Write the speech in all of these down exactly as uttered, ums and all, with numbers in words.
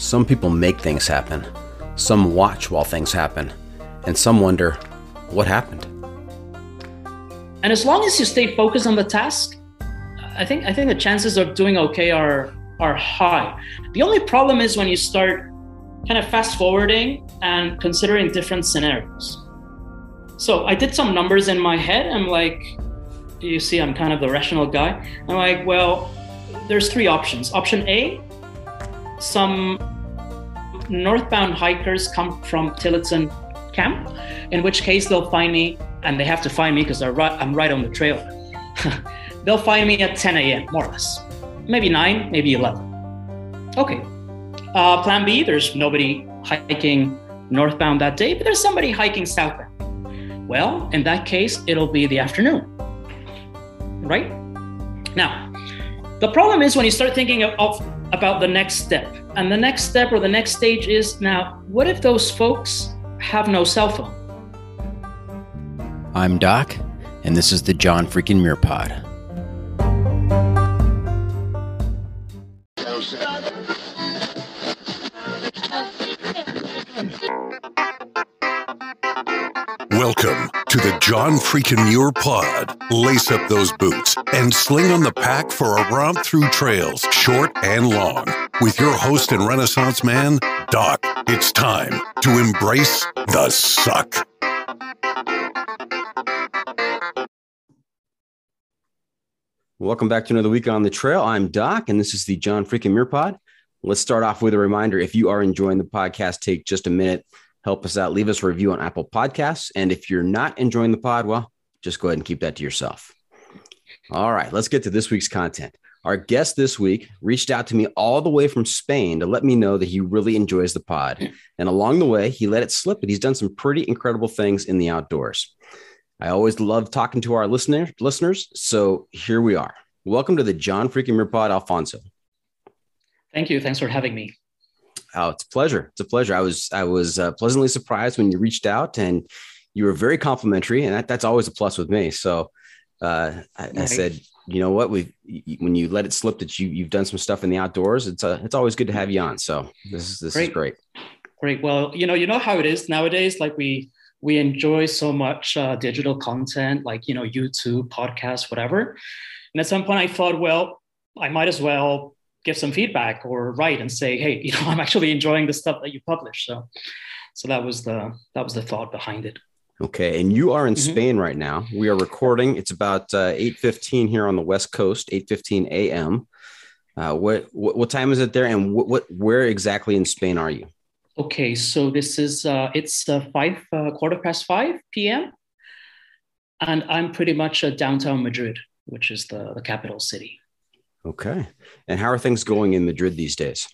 Some people make things happen, some watch while things happen, and some wonder, what happened? And as long as you stay focused on the task, I think I think the chances of doing okay are are high. The only problem is when you start kind of fast forwarding and considering different scenarios. So I did some numbers in my head. I'm like, you see, I'm kind of the rational guy. I'm like, well, there's three options. Option A, some northbound hikers come from Tillotson camp, in which case they'll find me, and they have to find me because right, I'm right on the trail. They'll find me at ten a.m. more or less, maybe nine, maybe eleven. Okay. Uh, plan B, there's nobody hiking northbound that day, but there's somebody hiking southbound. Well, in that case, it'll be the afternoon, right? Now, the problem is when you start thinking of, of about the next step, and the next step or the next stage is, now, what if those folks have no cell phone? I'm Doc, and this is the John freaking Muir Pod. Welcome to the John freaking Muir Pod. Lace up those boots and sling on the pack for a romp through trails, short and long. With your host and Renaissance man, Doc. It's time to embrace the suck. Welcome back to another week on the trail. I'm Doc, and this is the John freaking Muir Pod. Let's start off with a reminder. If you are enjoying the podcast, take just a minute. Help us out. Leave us a review on Apple Podcasts. And if you're not enjoying the pod, well, just go ahead and keep that to yourself. All right, let's get to this week's content. Our guest this week reached out to me all the way from Spain to let me know that he really enjoys the pod. And along the way, he let it slip that he's done some pretty incredible things in the outdoors. I always love talking to our listener, listeners. So here we are. Welcome to the John freaking Muir Pod, Alfonso. Thank you. Thanks for having me. Oh, it's a pleasure. It's a pleasure. I was I was uh, pleasantly surprised when you reached out, and you were very complimentary, and that, that's always a plus with me. So uh, I, I said, you know what, we when you let it slip that you you've done some stuff in the outdoors, it's uh, it's always good to have you on. So this is this great. is great. Great. Well, you know, you know how it is nowadays. Like we we enjoy so much uh, digital content, like you know, YouTube, podcasts, whatever. And at some point, I thought, well, I might as well give some feedback or write and say, hey, you know, I'm actually enjoying the stuff that you publish. So, so that was the, that was the thought behind it. Okay. And you are in mm-hmm. Spain right now. We are recording. It's about uh, eight fifteen here on the West Coast, eight fifteen a.m. Uh, what, what, what time is it there? And what, what, where exactly in Spain are you? Okay. So this is, uh, it's uh, five, uh, quarter past five p.m. And I'm pretty much at downtown Madrid, which is the, the capital city. Okay. And how are things going in Madrid these days?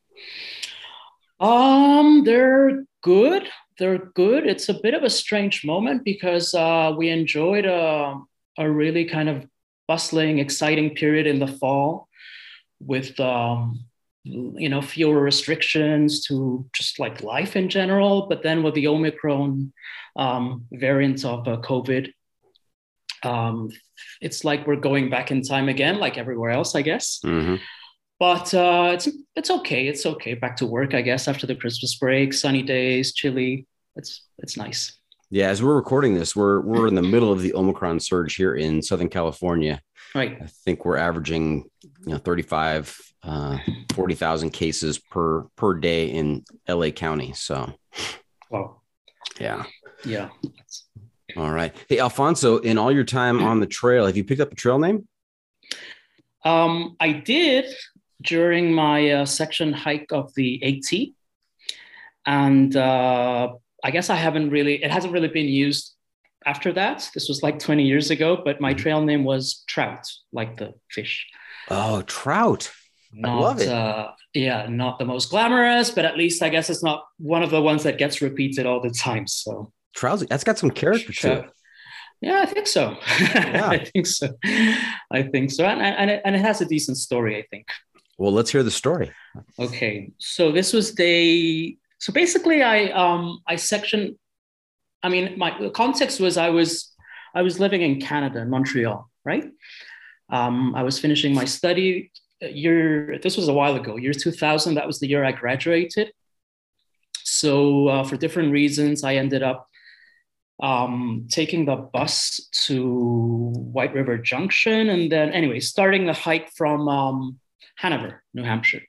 Um, they're good. They're good. It's a bit of a strange moment because uh, we enjoyed a, a really kind of bustling, exciting period in the fall with, um, you know, fewer restrictions to just like life in general. But then with the Omicron um, variant of uh, COVID, um, it's like we're going back in time again, like everywhere else, I guess. Mm-hmm. But uh, it's it's okay. It's okay. Back to work, I guess, after the Christmas break, sunny days, chilly. It's it's nice. Yeah, as we're recording this, we're we're in the middle of the Omicron surge here in Southern California. Right. I think we're averaging, you know, thirty-five, uh, forty thousand cases per per day in L A County. So, wow. Yeah. Yeah. All right. Hey, Alfonso, in all your time on the trail, have you picked up a trail name? Um, I did during my uh, section hike of the AT. And uh, I guess I haven't really, it hasn't really been used after that. This was like twenty years ago, but my trail name was Trout, like the fish. Oh, Trout. Not, I love it. Uh, yeah, not the most glamorous, but at least I guess it's not one of the ones that gets repeated all the time. So Trout, that's got some character to it. Yeah, I think so. Yeah. I think so. I think so. And, and, it, and it has a decent story, I think. Well, let's hear the story. Okay. So this was the, so basically I, um, I sectioned, I mean, my the context was I was, I was living in Canada, in Montreal, right? Um, I was finishing my study year, this was a while ago, year two thousand, that was the year I graduated. So uh, for different reasons, I ended up um, taking the bus to White River Junction. And then anyway, starting the hike from um, Hanover, New Hampshire.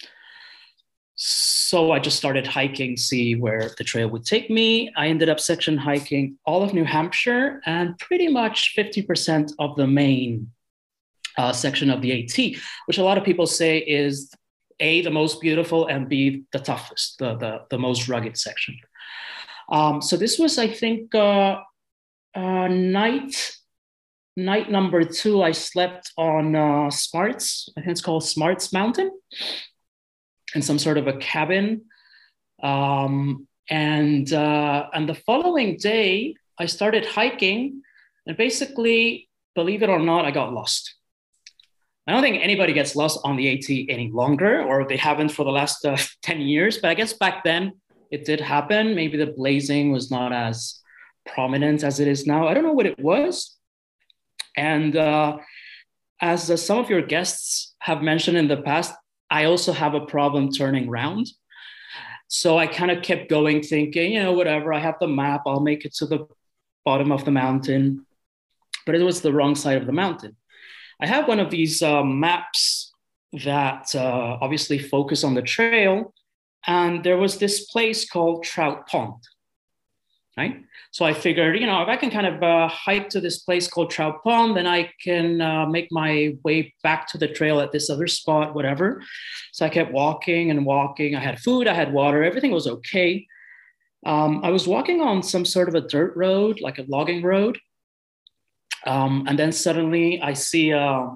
So I just started hiking, see where the trail would take me. I ended up section hiking all of New Hampshire and pretty much fifty percent of the main uh, section of the AT, which a lot of people say is A, the most beautiful, and B, the toughest, the, the, the most rugged section. Um, so this was, I think, uh, uh, night, night number two, I slept on uh, Smarts, I think it's called Smarts Mountain, in some sort of a cabin. Um, and, uh, and the following day, I started hiking, and basically, believe it or not, I got lost. I don't think anybody gets lost on the AT any longer, or they haven't for the last uh, ten years, but I guess back then it did happen. Maybe the blazing was not as prominent as it is now. I don't know what it was. And uh, as uh, some of your guests have mentioned in the past, I also have a problem turning around. So I kind of kept going thinking, you know, whatever, I have the map, I'll make it to the bottom of the mountain. But it was the wrong side of the mountain. I have one of these uh, maps that uh, obviously focus on the trail. And there was this place called Trout Pond, right? So I figured, you know, if I can kind of uh, hike to this place called Trout Pond, then I can uh, make my way back to the trail at this other spot, whatever. So I kept walking and walking. I had food, I had water, everything was okay. Um, I was walking on some sort of a dirt road, like a logging road. Um, and then suddenly I see a,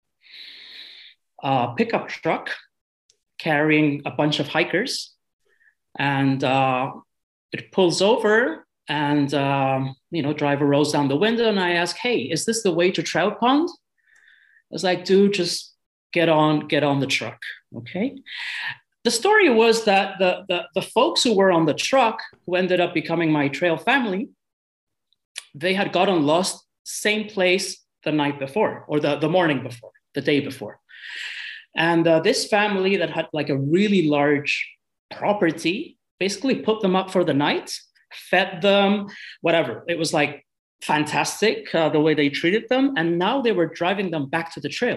a pickup truck carrying a bunch of hikers, and uh, it pulls over, and um, you know, driver rolls down the window, and I ask, "Hey, is this the way to Trout Pond?" I was like, "Dude, just get on, get on the truck, okay?" The story was that the, the the folks who were on the truck, who ended up becoming my trail family, they had gotten lost same place the night before, or the, the morning before, the day before. And uh, this family that had like a really large property basically put them up for the night, fed them, whatever. It was like fantastic uh, the way they treated them. And now they were driving them back to the trail.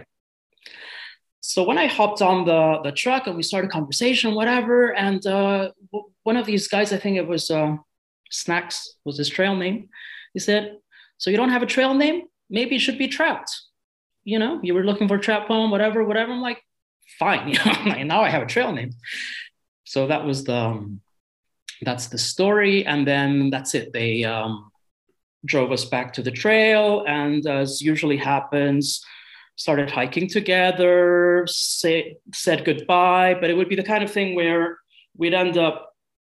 So when I hopped on the, the truck and we started conversation, whatever, and uh, w- one of these guys, I think it was uh, Snacks was his trail name. He said, "So you don't have a trail name? Maybe it should be Trout. You know, you were looking for Trout Pond, whatever, whatever." I'm like, fine, you know, and now I have a trail name. So that was the, um, that's the story. And then that's it. They um, drove us back to the trail, and as usually happens, started hiking together, say, said goodbye, but it would be the kind of thing where we'd end up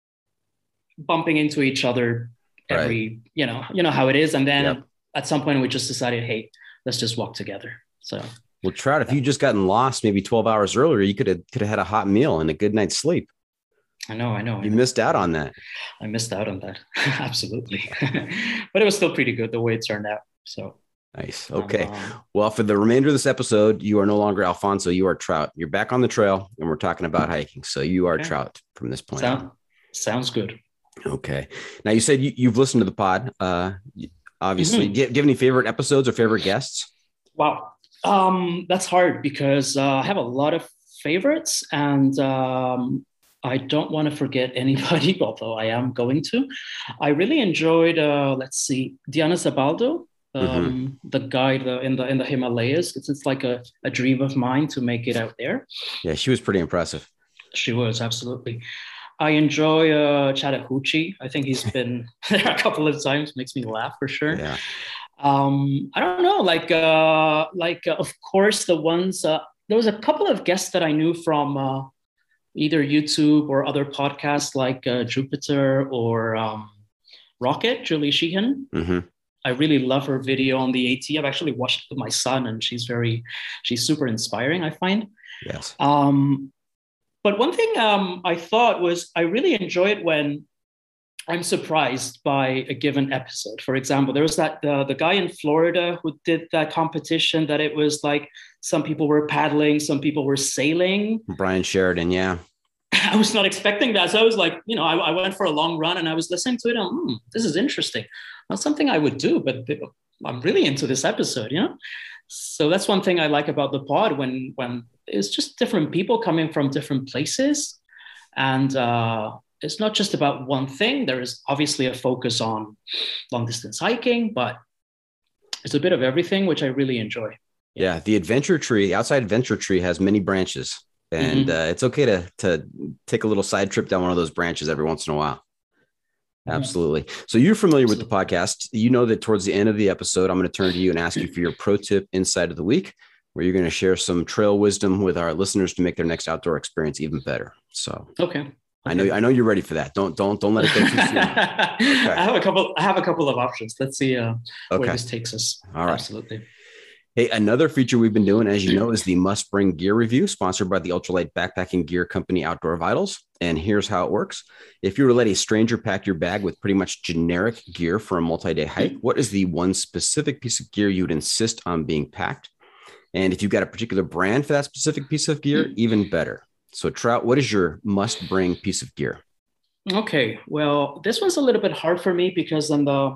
bumping into each other every, right. you know, you know how it is. And then yep. at some point we just decided, hey, let's just walk together. So, well, Trout, if you just gotten lost maybe twelve hours earlier, you could have could have had a hot meal and a good night's sleep. I know, I know. You I know. missed out on that. I missed out on that. Absolutely. But it was still pretty good the way it turned out. So nice. Okay. Um, well, for the remainder of this episode, you are no longer Alfonso. You are Trout. You're back on the trail, and we're talking about hiking. So you are okay. Trout from this point Sound, on. Sounds good. Okay. Now, you said you, you've listened to the pod, uh, obviously. Mm-hmm. Do, you, do you have any favorite episodes or favorite guests? Wow. Um, that's hard because uh, I have a lot of favorites, and um, I don't want to forget anybody, although I am going to. I really enjoyed, uh, let's see, Diana Zabaldo, um, mm-hmm. the guide uh, in the in the Himalayas. It's, it's like a, a dream of mine to make it out there. Yeah, she was pretty impressive. She was, absolutely. I enjoy uh, Chattahoochee. I think he's been there a couple of times. Makes me laugh for sure. Yeah. Um, I don't know, like, uh, like uh, of course, the ones, uh, there was a couple of guests that I knew from uh, either YouTube or other podcasts like uh, Jupiter or um, Rocket, Julie Sheehan. Mm-hmm. I really love her video on the AT. I've actually watched it with my son, and she's very, she's super inspiring, I find. Yes. Um, but one thing um, I thought was I really enjoy it when I'm surprised by a given episode. For example, there was that uh, the guy in Florida who did that competition that it was like some people were paddling, some people were sailing. Brian Sheridan, yeah. I was not expecting that. So I was like, you know, I, I went for a long run and I was listening to it. And, hmm, this is interesting. Not something I would do, but I'm really into this episode, you know? So that's one thing I like about the pod when, when it's just different people coming from different places. And uh, it's not just about one thing. There is obviously a focus on long distance hiking, but it's a bit of everything, which I really enjoy. Yeah. The adventure tree, the outside adventure tree has many branches. And mm-hmm. uh, it's okay to to take a little side trip down one of those branches every once in a while. Absolutely. So you're familiar with the podcast. You know that towards the end of the episode, I'm going to turn to you and ask you for your pro tip insight of the week, where you're going to share some trail wisdom with our listeners to make their next outdoor experience even better. So okay. okay. I know I know you're ready for that. Don't don't don't let it go too soon. Okay. I have a couple. I have a couple of options. Let's see uh, okay. where this takes us. All right. Absolutely. Hey, another feature we've been doing, as you know, is the Must Bring Gear Review, sponsored by the ultralight backpacking gear company Outdoor Vitals. And here's how it works. If you were to let a stranger pack your bag with pretty much generic gear for a multi-day hike, what is the one specific piece of gear you would insist on being packed? And if you've got a particular brand for that specific piece of gear, even better. So Trout, what is your must bring piece of gear? Okay, well, this one's a little bit hard for me because on the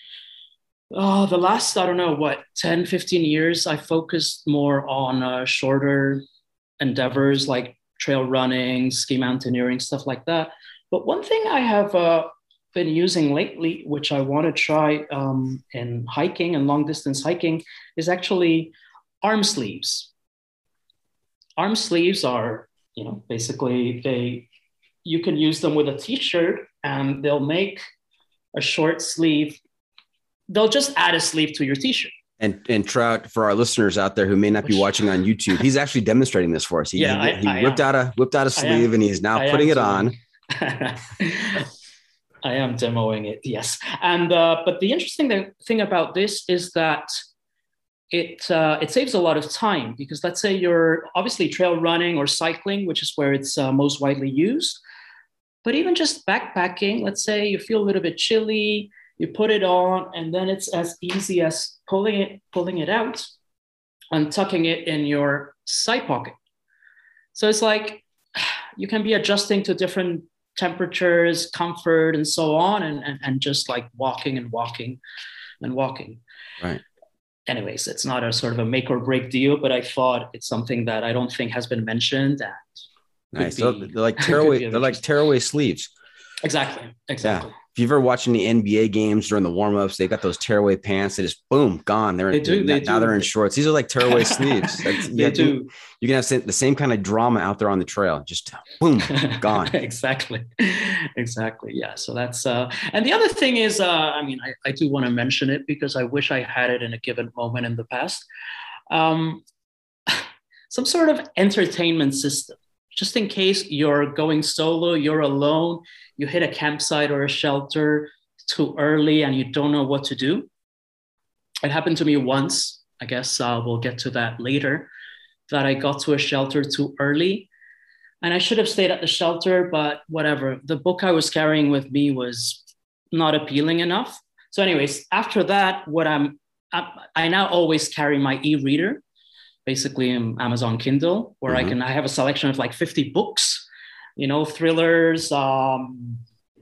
Uh, the last, I don't know, what, ten, fifteen years, I focused more on uh, shorter endeavors like trail running, ski mountaineering, stuff like that. But one thing I have uh, been using lately, which I want to try um, in hiking and long distance hiking, is actually arm sleeves. Arm sleeves are, you know, basically they, you can use them with a t-shirt and they'll make a short sleeve. They'll just add a sleeve to your t-shirt. And and Trout, for our listeners out there who may not be watching on YouTube, he's actually demonstrating this for us. He, yeah, he, I, he whipped I out a whipped out a sleeve and he's now I putting it on. I am demoing it, yes. And uh, but the interesting thing about this is that it uh, it saves a lot of time because let's say you're obviously trail running or cycling, which is where it's uh, most widely used. But even just backpacking, let's say you feel a little bit chilly. You put it on, and then it's as easy as pulling it, pulling it out and tucking it in your side pocket. So it's like you can be adjusting to different temperatures, comfort, and so on, and, and, and just like walking and walking and walking. Right. Anyways, it's not a sort of a make or break deal, but I thought it's something that I don't think has been mentioned. And nice. Be, so they're like tearaway, they're like tearaway sleeves. Exactly. Exactly. Yeah. If you've ever watching the N B A games during the warmups, they got those tearaway pants. They just boom, gone. They're they do, they now, now they're in shorts. These are like tearaway sleeves. That's, they you do. You can have the same kind of drama out there on the trail. Just boom, gone. Exactly, exactly. Yeah. So that's uh, and the other thing is, uh, I mean, I, I do want to mention it because I wish I had it in a given moment in the past. Um, some sort of entertainment system. Just in case you're going solo, you're alone, you hit a campsite or a shelter too early and you don't know what to do. It happened to me once. I guess uh, we'll get to that later, that I got to a shelter too early. And I should have stayed at the shelter, but whatever. The book I was carrying with me was not appealing enough. So anyways, after that, what I'm, I, I now always carry my e-reader. Basically in Amazon Kindle, where mm-hmm. I can I have a selection of like fifty books, you know, thrillers, um,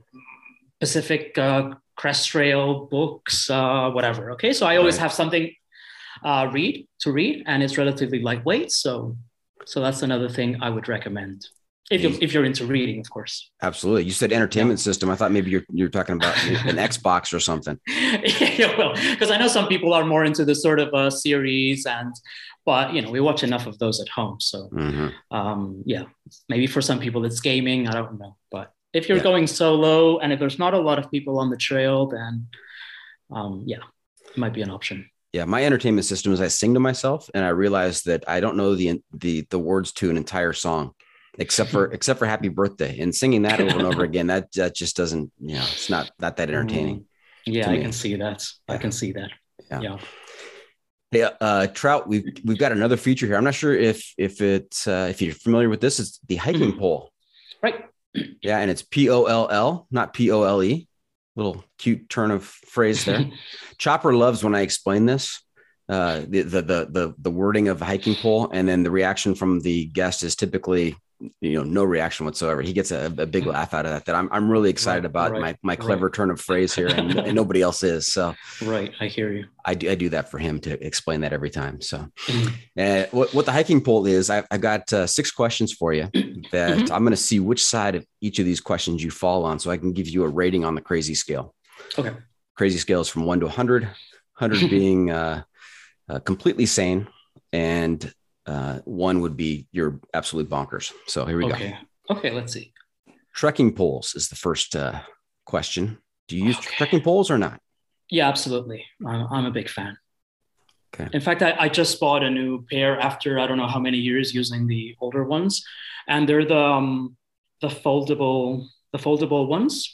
Pacific uh, Crest Trail books, uh, whatever. Okay, so I always right. have something uh, read to read, and it's relatively lightweight. So, so that's another thing I would recommend if you if you're into reading, of course. Absolutely. You said entertainment yeah. system. I thought maybe you're you're talking about an Xbox or something. Yeah, well, because I know some people are more into this sort of uh, series and. But, you know, we watch enough of those at home. So, mm-hmm. um, yeah, maybe for some people it's gaming. I don't know. But if you're yeah. going solo and if there's not a lot of people on the trail, then, um, yeah, it might be an option. Yeah, my entertainment system is I sing to myself and I realize that I don't know the the the words to an entire song except for except for Happy Birthday. And singing that over and over again, that, that just doesn't, you know, it's not, not that entertaining. Yeah, I can see that. Yeah. I can see that. Yeah. yeah. Hey, uh, Trout, we've we've got another feature here. I'm not sure if if it's uh, if you're familiar with this. It's the hiking pole, right? Yeah, and it's P O L L, not P O L E. little cute turn of phrase there. Chopper loves when I explain this, uh, the, the, the, the, the wording of a hiking pole. And then the reaction from the guest is typically, you know, no reaction whatsoever. He gets a, a big laugh out of that, that I'm, I'm really excited right, about right, my, my clever right. turn of phrase here, and, and nobody else is. So, right. I hear you. I do, I do that for him to explain that every time. So uh, what, what the hiking pole is, I, I've got uh, six questions for you that mm-hmm. I'm going to see which side of each of these questions you fall on, so I can give you a rating on the crazy scale. Okay. Crazy scale is from one to a hundred, one hundred being uh, uh, completely sane, and Uh, one would be you're absolutely bonkers. So here we okay. go. Okay, let's see. Trekking poles is the first uh, question. Do you use okay. trekking poles or not? Yeah, absolutely. I'm, I'm a big fan. Okay. In fact, I, I just bought a new pair after I don't know how many years using the older ones, and they're the um, the foldable the foldable ones.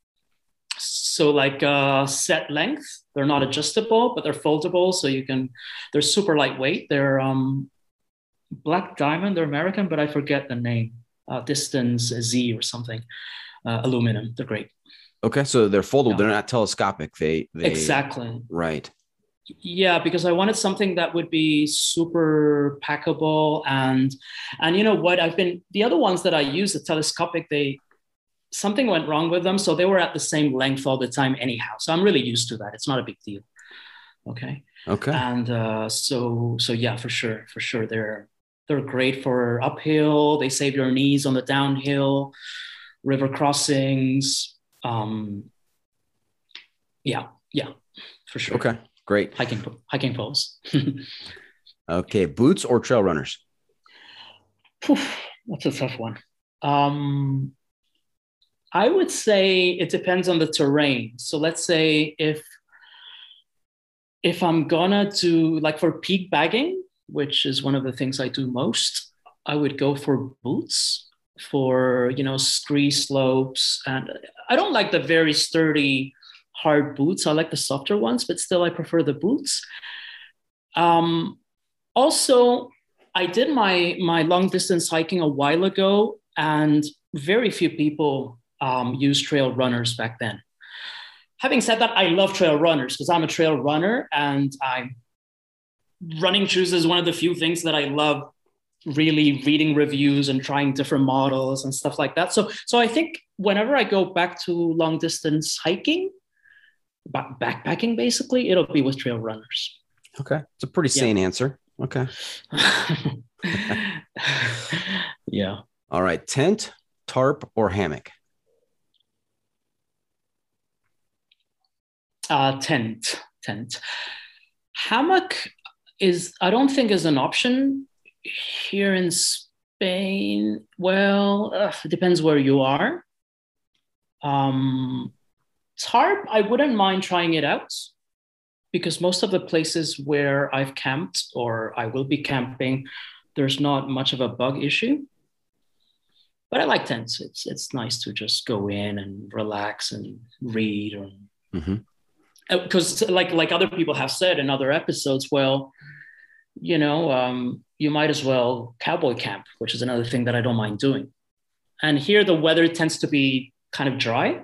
So like uh, set length. They're not adjustable, but they're foldable, so you can. They're super lightweight. They're um. Black Diamond, they're American, but I forget the name. Uh, Distance Z or something. Uh, aluminum, they're great. Okay, so they're foldable. Yeah. They're not telescopic. They, they exactly right. Yeah, because I wanted something that would be super packable, and and you know what? I've been the other ones that I use, the telescopic, they something went wrong with them, so they were at the same length all the time anyhow. So I'm really used to that. It's not a big deal. Okay. Okay. And uh, so so yeah, for sure, for sure, they're. They're great for uphill. They save your knees on the downhill, river crossings. Um, yeah, yeah, for sure. Okay, great. Hiking, hiking poles. Okay, boots or trail runners? That's a tough one. Um, I would say it depends on the terrain. So let's say if if I'm gonna do, like for peak bagging, which is one of the things I do most, I would go for boots for, you know, scree slopes. And I don't like the very sturdy, hard boots. I like the softer ones, but still I prefer the boots. Um, also, I did my, my long distance hiking a while ago, and very few people um, use trail runners back then. Having said that, I love trail runners because I'm a trail runner, and I'm running shoes is one of the few things that I love, really reading reviews and trying different models and stuff like that. So, so I think whenever I go back to long distance hiking, back, backpacking, basically, it'll be with trail runners. Okay. It's a pretty sane yeah. answer. Okay. Yeah. All right. Tent, tarp, or hammock? Uh, tent, tent. Hammock is, I don't think is an option here in Spain. Well, uh, it depends where you are. Um, tarp, I wouldn't mind trying it out, because most of the places where I've camped or I will be camping, there's not much of a bug issue. But I like tents. It's it's nice to just go in and relax and read, or mm-hmm. because like like other people have said in other episodes, well, you know, um, you might as well cowboy camp, which is another thing that I don't mind doing. And here the weather tends to be kind of dry,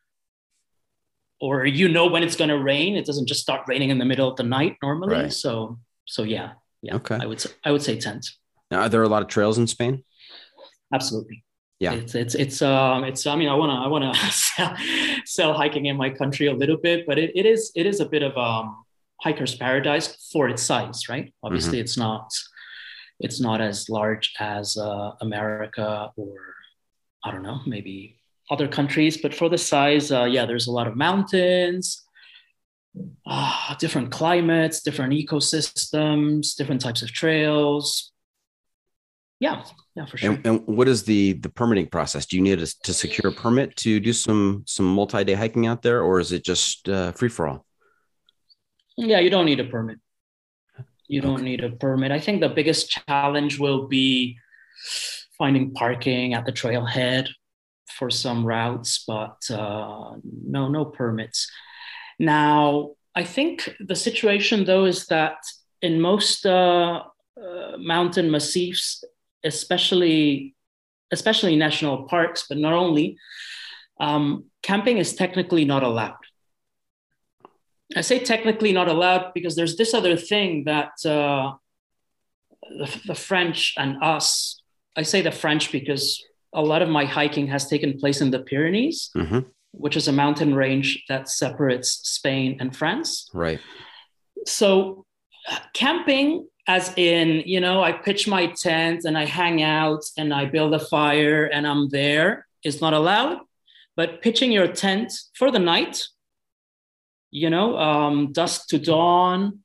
or you know when it's going to rain. It doesn't just start raining in the middle of the night normally. Right. So so yeah, yeah. Okay. I would I would say tent. Now, are there a lot of trails in Spain? Absolutely. Yeah, it's it's it's um it's I mean I want to I want to sell, sell hiking in my country a little bit, but it, it is it is a bit of um hiker's paradise for its size, right? Obviously, mm-hmm. it's not it's not as large as uh, America, or I don't know, maybe other countries, but for the size, uh, yeah, there's a lot of mountains, uh, different climates, different ecosystems, different types of trails. Yeah, yeah, for sure. And, and what is the the permitting process? Do you need to, to secure a permit to do some some multi-day hiking out there, or is it just uh, free for all? Yeah, you don't need a permit. You don't okay. need a permit. I think the biggest challenge will be finding parking at the trailhead for some routes, but uh, no, no permits. Now, I think the situation though is that in most uh, uh, mountain massifs, especially especially national parks, but not only, um, camping is technically not allowed. I say technically not allowed because there's this other thing that uh, the, the French and us, I say the French because a lot of my hiking has taken place in the Pyrenees, mm-hmm. which is a mountain range that separates Spain and France. Right. So uh, camping, as in, you know, I pitch my tent and I hang out and I build a fire and I'm there, is not allowed. But pitching your tent for the night, you know, um, dusk to dawn,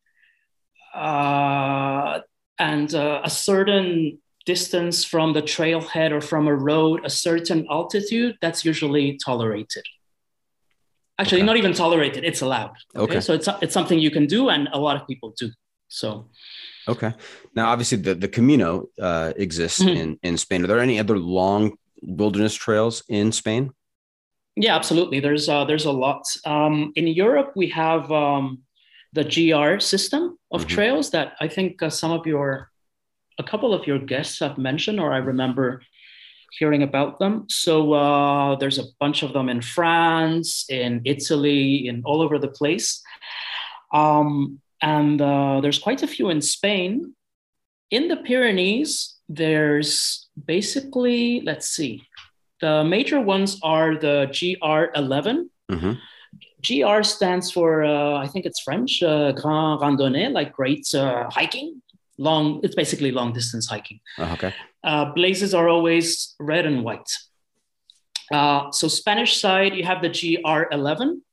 uh, and uh, a certain distance from the trailhead or from a road, a certain altitude, that's usually tolerated. Actually, okay. Not even tolerated, it's allowed. Okay? okay. So it's it's something you can do, and a lot of people do. So. Okay. Now, obviously, the, the Camino uh, exists mm-hmm. in, in Spain. Are there any other long wilderness trails in Spain? Yeah, absolutely. There's uh, there's a lot. Um, in Europe, we have um, the G R system of mm-hmm. trails that I think uh, some of your, a couple of your guests have mentioned, or I remember hearing about them. So uh, there's a bunch of them in France, in Italy, in all over the place. Um, and uh, there's quite a few in Spain. In the Pyrenees, there's basically, let's see, the major ones are the G R eleven. Mm-hmm. G R stands for, uh, I think it's French, uh, Grand Randonnée, like great uh, hiking. Long, it's basically long distance hiking. Oh, okay. Uh, blazes are always red and white. Uh, so Spanish side, you have the G R eleven,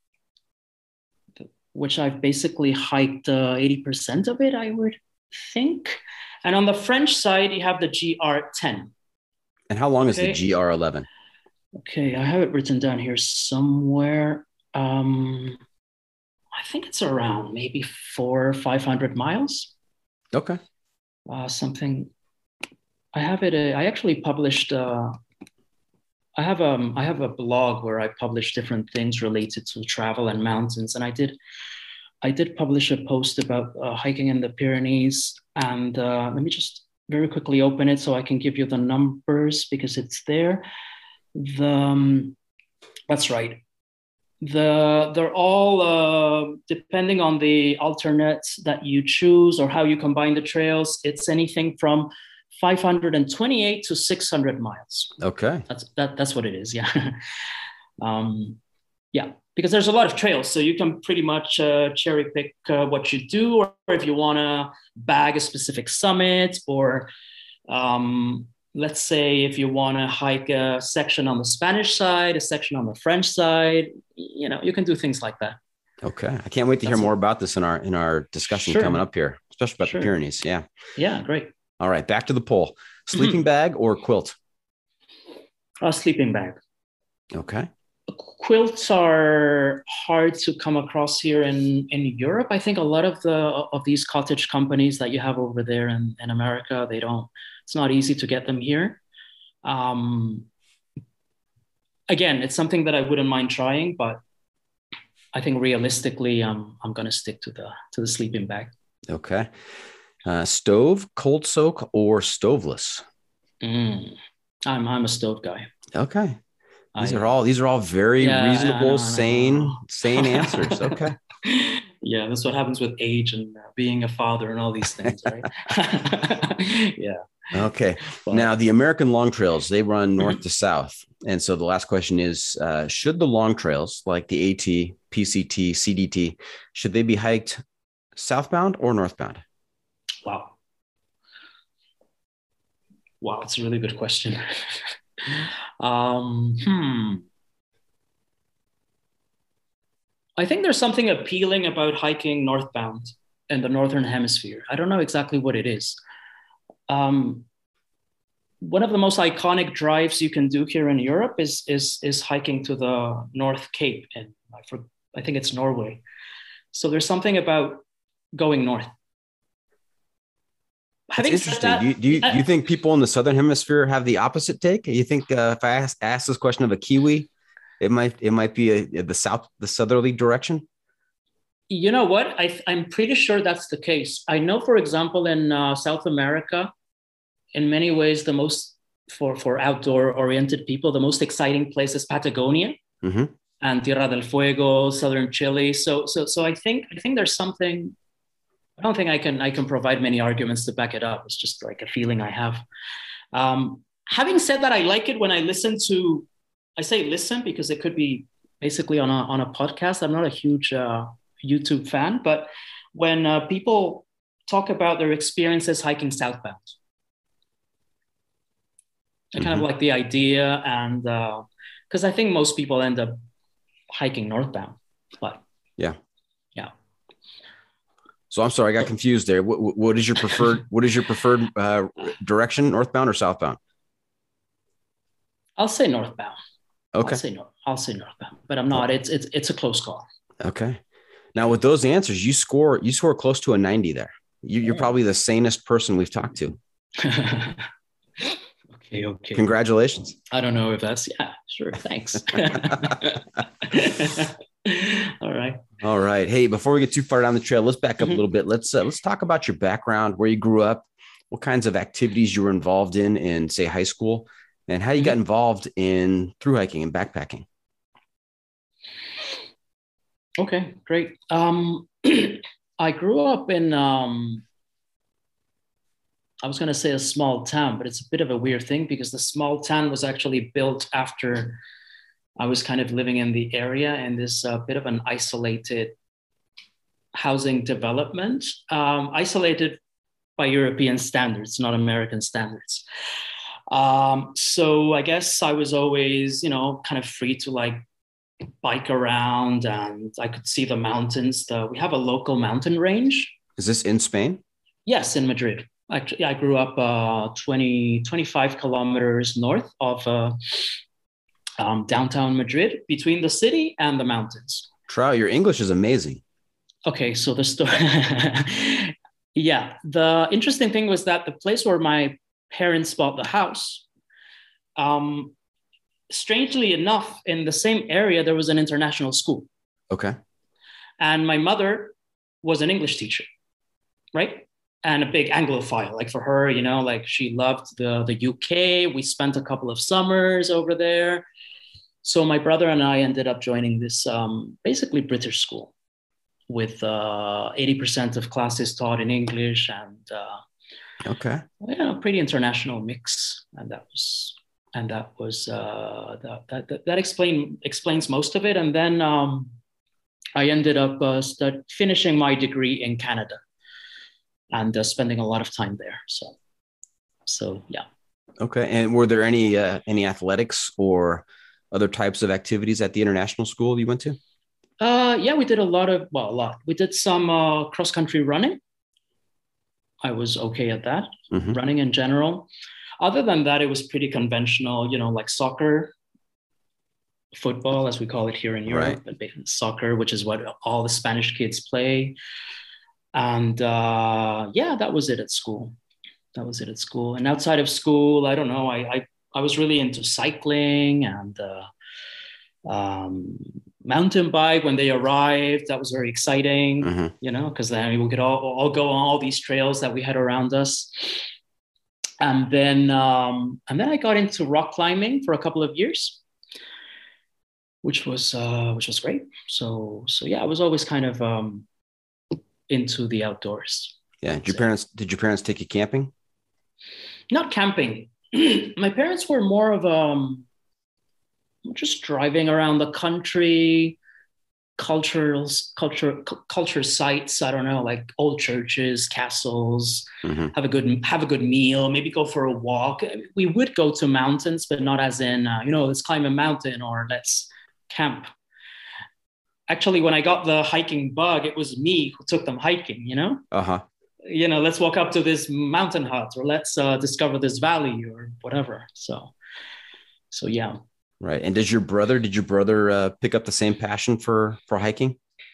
which I've basically hiked uh, eighty percent of it, I would think. And on the French side, you have the G R ten. And how long is okay. the G R eleven? Okay, I have it written down here somewhere. Um, I think it's around maybe four or five hundred miles. Okay. Uh, something. I have it. Uh, I actually published. Uh, I have um. I have a blog where I publish different things related to travel and mountains, and I did. I did publish a post about uh, hiking in the Pyrenees, and uh, let me just very quickly open it so I can give you the numbers because it's there. The um, that's right. The they're all uh, depending on the alternates that you choose or how you combine the trails. It's anything from five hundred twenty-eight to six hundred miles. Okay, that's that. That's what it is. Yeah, um, yeah. Because there's a lot of trails, so you can pretty much uh, cherry pick uh, what you do, or if you want to bag a specific summit, or um, let's say if you want to hike a section on the Spanish side, a section on the French side, you know, you can do things like that. Okay, I can't wait to That's hear more it. about this in our in our discussion sure. coming up here, especially about sure. the Pyrenees. Yeah. Yeah, great. All right, back to the poll: sleeping bag or quilt? A sleeping bag. Okay. Quilts are hard to come across here in, in Europe. I think a lot of the of these cottage companies that you have over there in, in America, they don't, it's not easy to get them here. Um, again, it's something that I wouldn't mind trying, but I think realistically, um, I'm going to stick to the to the sleeping bag. Okay. Uh, stove, cold soak, or stoveless? Mm, I'm I'm a stove guy. Okay. These are all these are all very yeah, reasonable, no, no, sane, no. sane answers. Okay. Yeah, that's what happens with age and uh, being a father and all these things, right? Yeah. Okay. But, now the American long trails, they run north to south. And so the last question is, uh, should the long trails like the AT, P C T, C D T, should they be hiked southbound or northbound? Wow. Wow, it's a really good question. Um, hmm. I think there's something appealing about hiking northbound in the Northern Hemisphere. I don't know exactly what it is. Um, one of the most iconic drives you can do here in Europe is is is hiking to the North Cape, and I, for, I think it's Norway. So there's something about going north. That's interesting. That, do you, do you, uh, you think people in the Southern Hemisphere have the opposite take? You think uh, if I ask, ask this question of a Kiwi, it might it might be a, a, the south, the southerly direction? You know what? I, I'm pretty sure that's the case. I know, for example, in uh, South America, in many ways, the most for for outdoor oriented people, the most exciting place is Patagonia. Mm-hmm. and Tierra del Fuego, southern Chile. So so so I think I think there's something. I don't think I can I can provide many arguments to back it up. It's just like a feeling I have. Um, having said that, I like it when I listen to. I say listen because it could be basically on a on a podcast. I'm not a huge uh, YouTube fan, but when uh, people talk about their experiences hiking southbound, I kind mm-hmm. of like the idea, and because uh, I think most people end up hiking northbound, but yeah, yeah. So I'm sorry, I got confused there. What, what is your preferred? What is your preferred uh, direction, northbound or southbound? I'll say northbound. Okay. I'll say no. I'll say northbound, but I'm not. It's it's it's a close call. Okay. Now with those answers, you score you score close to a ninety there. You, you're probably the sanest person we've talked to. okay. Okay. Congratulations. I don't know if that's yeah. Sure. Thanks. All right. All right. Hey, before we get too far down the trail, let's back up mm-hmm. a little bit. Let's uh, let's talk about your background, where you grew up, what kinds of activities you were involved in in, say, high school, and how you mm-hmm. got involved in thru hiking and backpacking. Okay, great. Um, I grew up in, um, I was going to say a small town, but it's a bit of a weird thing because the small town was actually built after I was kind of living in the area, and this uh, bit of an isolated housing development, um, isolated by European standards, not American standards. Um, so I guess I was always, you know, kind of free to like bike around, and I could see the mountains. The, we have a local mountain range. Is this in Spain? Yes, in Madrid. Actually, I grew up uh, twenty, twenty-five kilometers north of uh, um, downtown Madrid, between the city and the mountains. Trout, your English is amazing. Okay, so the story. Yeah, the interesting thing was that the place where my parents bought the house, um, strangely enough, in the same area, there was an international school. Okay. And my mother was an English teacher, right? And a big Anglophile. Like for her, you know, like she loved the, the U K. We spent a couple of summers over there. So my brother and I ended up joining this um, basically British school with uh, eighty percent of classes taught in English, and uh, okay, you know, pretty international mix. And that was, and that was, uh, that, that, that explain, explains most of it. And then um, I ended up uh, start finishing my degree in Canada and uh, spending a lot of time there. So, so yeah. Okay. And were there any, uh, any athletics or other types of activities at the international school you went to? Uh, yeah, we did a lot of, well, a lot. We did some uh, cross-country running. I was okay at that, mm-hmm. running in general. Other than that, it was pretty conventional, you know, like soccer, football, as we call it here in Europe, right. But soccer, which is what all the Spanish kids play. And uh, yeah, that was it at school. That was it at school. And outside of school, I don't know, I I, I was really into cycling and uh, um, mountain bike when they arrived. That was very exciting, mm-hmm. you know, because then we could all, all go on all these trails that we had around us. And then, um, and then I got into rock climbing for a couple of years, which was, uh, which was great. So, so yeah, I was always kind of um, into the outdoors. Yeah. Did your so, parents, did your parents take you camping? Not camping. My parents were more of, um, just driving around the country, cultural culture culture sites. I don't know, like old churches, castles. Mm-hmm. Have a good have a good meal. Maybe go for a walk. We would go to mountains, but not as in uh, you know, let's climb a mountain or let's camp. Actually, when I got the hiking bug, it was me who took them hiking. You know. Uh huh. You know, let's walk up to this mountain hut, or let's uh, discover this valley, or whatever. So, so yeah. Right. And does your brother, did your brother uh, pick up the same passion for, for hiking?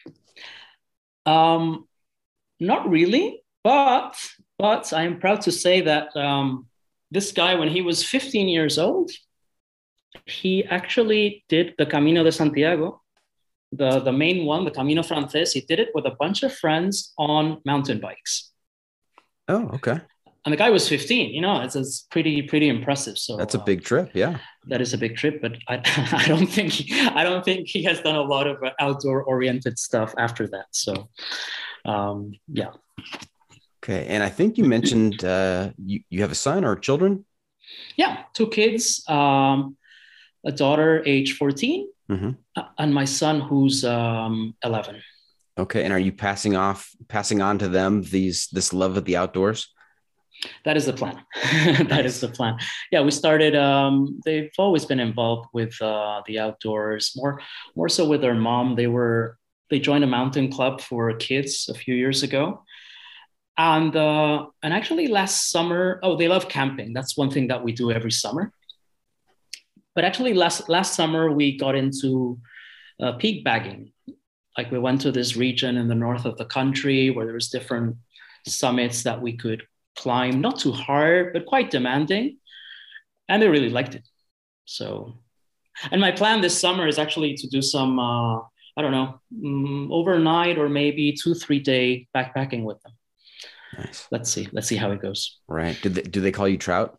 Um, not really, but, but I am proud to say that um, this guy, when he was fifteen years old, he actually did the Camino de Santiago, the, the main one, the Camino Frances. He did it with a bunch of friends on mountain bikes. Oh, okay. and the guy was fifteen. You know, it's, it's pretty pretty impressive. So that's a big trip. Yeah, that is a big trip. But I I don't think he, I don't think he has done a lot of outdoor oriented stuff after that. So um, yeah. Okay, and I think you mentioned uh, you you have a son or children. Yeah, two kids. Um, a daughter, age fourteen, mm-hmm. and my son, who's um, eleven. Okay, and are you passing off, passing on to them these this love of the outdoors? That is the plan. that nice. is the plan. Yeah, we started. Um, they've always been involved with uh, the outdoors, more more so with their mom. They were they joined a mountain club for kids a few years ago, and uh, and actually last summer, oh, they love camping. That's one thing that we do every summer. But actually, last last summer we got into uh, peak bagging. Like we went to this region in the north of the country where there was different summits that we could climb, not too hard, but quite demanding. And they really liked it. So, and my plan this summer is actually to do some, uh, I don't know, um, overnight or maybe two, three day backpacking with them. Nice. Let's see. Let's see how it goes. Right. Do they, do they call you Trout?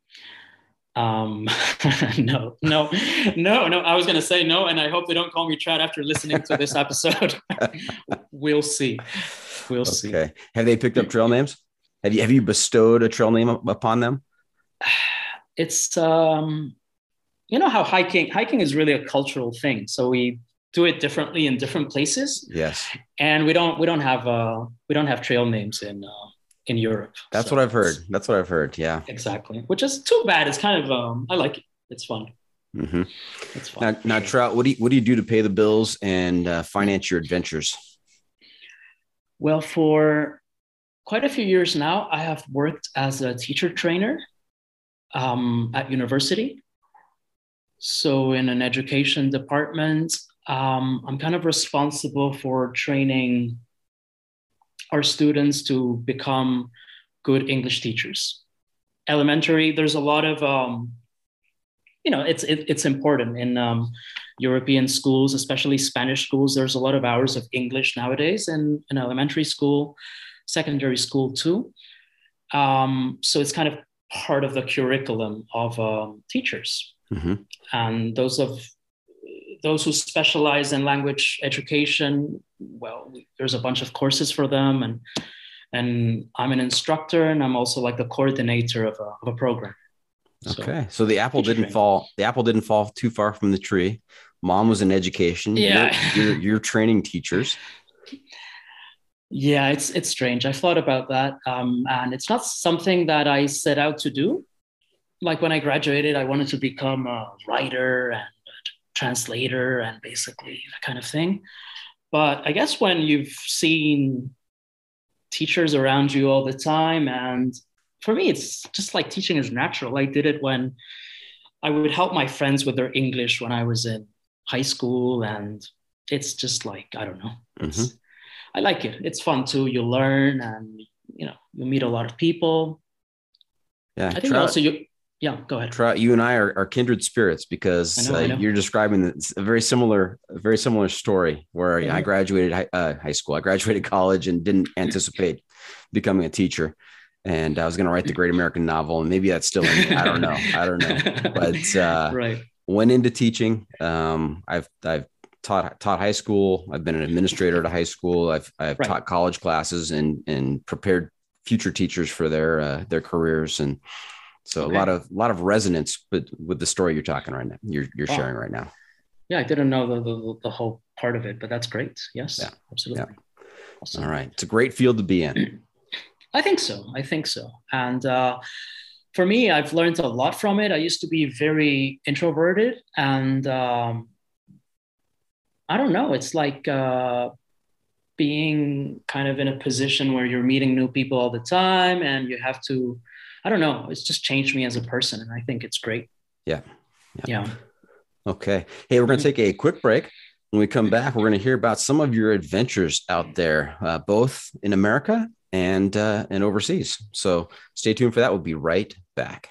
Um, no, no, no, no. I was going to say no. And I hope they don't call me Trout after listening to this episode. We'll see. We'll okay. see. Okay. Have they picked up trail names? Have you, have you bestowed a trail name upon them? It's, um, you know how hiking, hiking is really a cultural thing. So we do it differently in different places. Yes. And we don't, we don't have, uh, we don't have trail names in, uh, in Europe. That's so what I've heard. That's what I've heard. Yeah, exactly. Which is too bad. It's kind of, um, I like it. It's fun. Mm-hmm. It's fun. Now, now sure. Trout, what do you, what do you do to pay the bills and uh, finance your adventures? Well, for quite a few years now, I have worked as a teacher trainer um, at university. So in an education department, um, I'm kind of responsible for training our students to become good English teachers. Elementary, there's a lot of, um, you know, it's it, it's important in um, European schools, especially Spanish schools. There's a lot of hours of English nowadays in, in elementary school, secondary school too. Um, so it's kind of part of the curriculum of um, teachers. Mm-hmm. And those of those who specialize in language education, well, there's a bunch of courses for them. And, and I'm an instructor, and I'm also like the coordinator of a, of a program. Okay. So, so the apple didn't training. fall, the apple didn't fall too far from the tree. Mom was in education. Yeah. You're, you're, you're training teachers. Yeah, it's, it's strange. I thought about that. Um, and it's not something that I set out to do. Like when I graduated, I wanted to become a writer and translator and basically that kind of thing. But I guess when you've seen teachers around you all the time, and for me, it's just like teaching is natural. I did it when I would help my friends with their English when I was in high school. And it's just like, I don't know. It's, mm-hmm. I like it. It's fun too. You learn and, you know, you meet a lot of people. Yeah. I think also you, Yeah, go ahead. Trout, you and I are, are kindred spirits because I know, uh, I know. You're describing this, a very similar, a very similar story where mm-hmm. I graduated high, uh, high school. I graduated college and didn't anticipate becoming a teacher. And I was going to write the Great American Novel, and maybe that's still in me. I don't know. I don't know. But uh, right. went into teaching. Um, I've I've taught taught high school. I've been an administrator at a high school. I've I've right. taught college classes and and prepared future teachers for their uh, their careers. And so okay. a lot of a lot of resonance with, with the story you're talking right now. You're you're wow. sharing right now. Yeah, I didn't know the, the the whole part of it, but that's great. Yes, yeah. absolutely. Yeah. Awesome. All right, it's a great field to be in. I think so. I think so. And uh, for me, I've learned a lot from it. I used to be very introverted, and um, I don't know. It's like uh, being kind of in a position where you're meeting new people all the time, and you have to. I don't know. It's just changed me as a person, and I think it's great. Yeah. Yeah. yeah. Okay. Hey, we're going to take a quick break. When we come back, we're going to hear about some of your adventures out there, uh, both in America and uh, and overseas. So stay tuned for that. We'll be right back.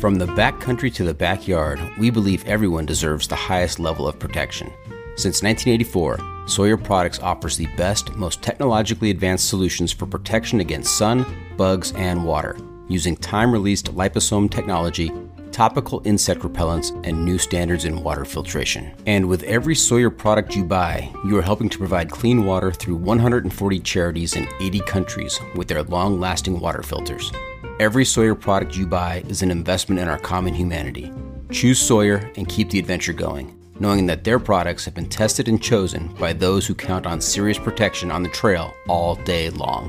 From the backcountry to the backyard, we believe everyone deserves the highest level of protection. Since nineteen eighty-four, Sawyer Products offers the best, most technologically advanced solutions for protection against sun, bugs, and water, using time-released liposome technology, topical insect repellents, and new standards in water filtration. And with every Sawyer product you buy, you are helping to provide clean water through one hundred forty charities in eighty countries with their long-lasting water filters. Every Sawyer product you buy is an investment in our common humanity. Choose Sawyer and keep the adventure going, knowing that their products have been tested and chosen by those who count on serious protection on the trail all day long.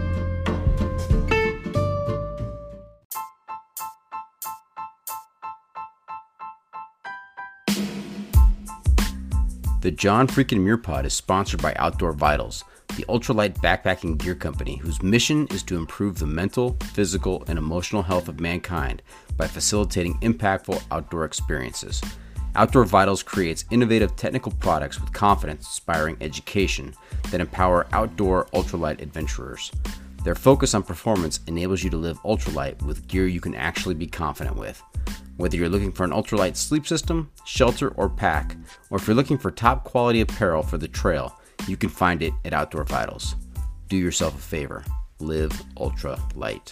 The John Freakin' Muir Pod is sponsored by Outdoor Vitals, the ultralight backpacking gear company whose mission is to improve the mental, physical, and emotional health of mankind by facilitating impactful outdoor experiences. Outdoor Vitals creates innovative technical products with confidence-inspiring education that empower outdoor ultralight adventurers. Their focus on performance enables you to live ultralight with gear you can actually be confident with. Whether you're looking for an ultralight sleep system, shelter, or pack, or if you're looking for top quality apparel for the trail, you can find it at Outdoor Vitals. Do yourself a favor. Live ultra light.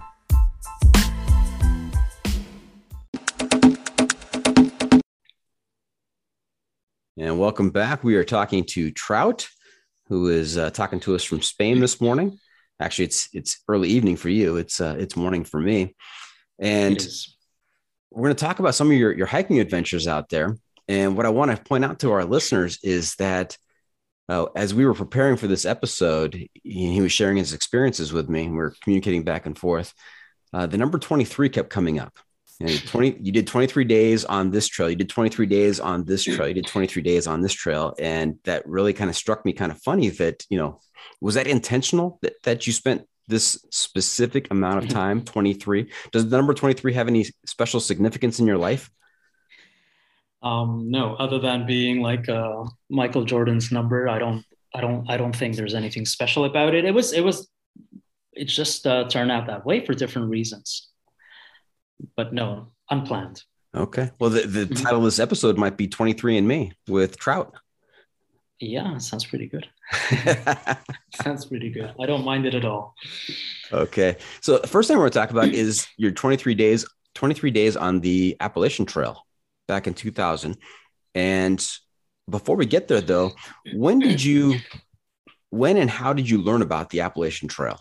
And welcome back. We are talking to Trout, who is uh, talking to us from Spain this morning. Actually, it's it's early evening for you. It's uh, it's morning for me. And we're going to talk about some of your, your hiking adventures out there. And what I want to point out to our listeners is that uh, as we were preparing for this episode, he, he was sharing his experiences with me. And we we're communicating back and forth. Uh, the number twenty-three kept coming up. And twenty, you did twenty-three days on this trail. You did twenty-three days on this trail. You did twenty-three days on this trail. And that really kind of struck me kind of funny that, you know, was that intentional that, that you spent this specific amount of time, twenty-three? Does the number twenty-three have any special significance in your life? Um, no, other than being like uh, Michael Jordan's number, I don't, I don't, I don't think there's anything special about it. It was, it was, it just uh, turned out that way for different reasons. But no, unplanned. Okay. Well, the, the title of this episode might be twenty-three and Me with Trout. Yeah, sounds pretty good. Sounds pretty good. I don't mind it at all. Okay. So the first thing we're going to talk about is your twenty-three days, twenty-three days on the Appalachian Trail back in two thousand. And before we get there, though, when did you, when and how did you learn about the Appalachian Trail?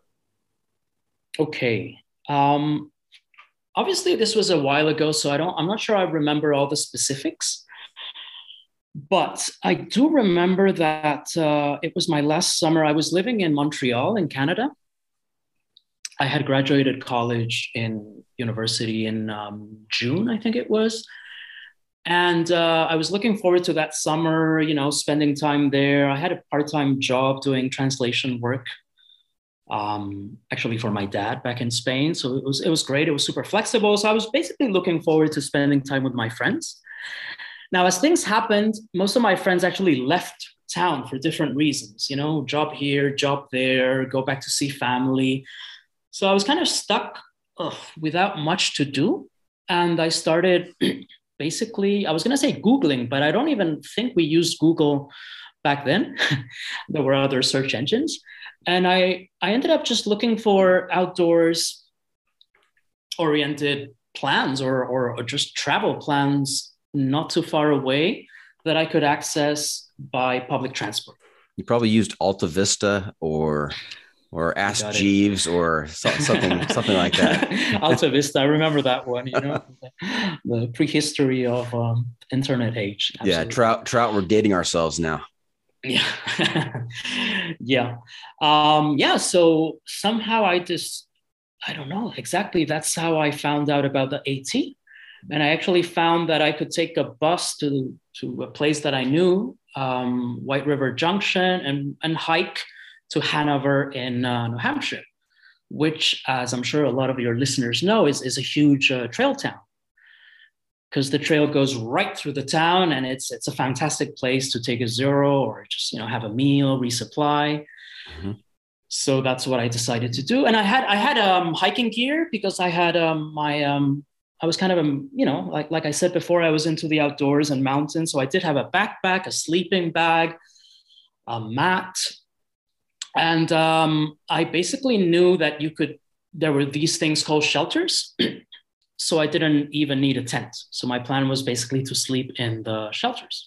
Okay. Um, obviously, this was a while ago, so I don't, I'm not sure I remember all the specifics. But I do remember that uh, it was my last summer. I was living in Montreal in Canada. I had graduated college in university in um, June, I think it was. And uh, I was looking forward to that summer, you know, spending time there. I had a part-time job doing translation work, um, actually for my dad back in Spain. So it was, it was great. It was super flexible. So I was basically looking forward to spending time with my friends. Now, as things happened, most of my friends actually left town for different reasons, you know, job here, job there, go back to see family. So I was kind of stuck ugh, without much to do. And I started basically, I was going to say Googling, but I don't even think we used Google back then. There were other search engines. And I, I ended up just looking for outdoors oriented plans or, or, or just travel plans not too far away that I could access by public transport. You probably used Alta Vista or or Ask Jeeves or so, something something like that. Alta Vista, I remember that one. You know, the, the prehistory of um, internet age. Absolutely. Yeah, Trout, Trout, we're dating ourselves now. Yeah, yeah, um, yeah. So somehow I just, I don't know exactly. That's how I found out about the AT. And I actually found that I could take a bus to, to a place that I knew, um, White River Junction, and, and hike to Hanover in uh, New Hampshire, which, as I'm sure a lot of your listeners know, is, is a huge uh, trail town. Because the trail goes right through the town, and it's it's a fantastic place to take a zero or just, you know, have a meal, resupply. Mm-hmm. So that's what I decided to do. And I had I had um, hiking gear because I had um, my um, I was kind of, a, you know, like, like I said before, I was into the outdoors and mountains. So I did have a backpack, a sleeping bag, a mat. And um, I basically knew that you could, there were these things called shelters. So I didn't even need a tent. So my plan was basically to sleep in the shelters.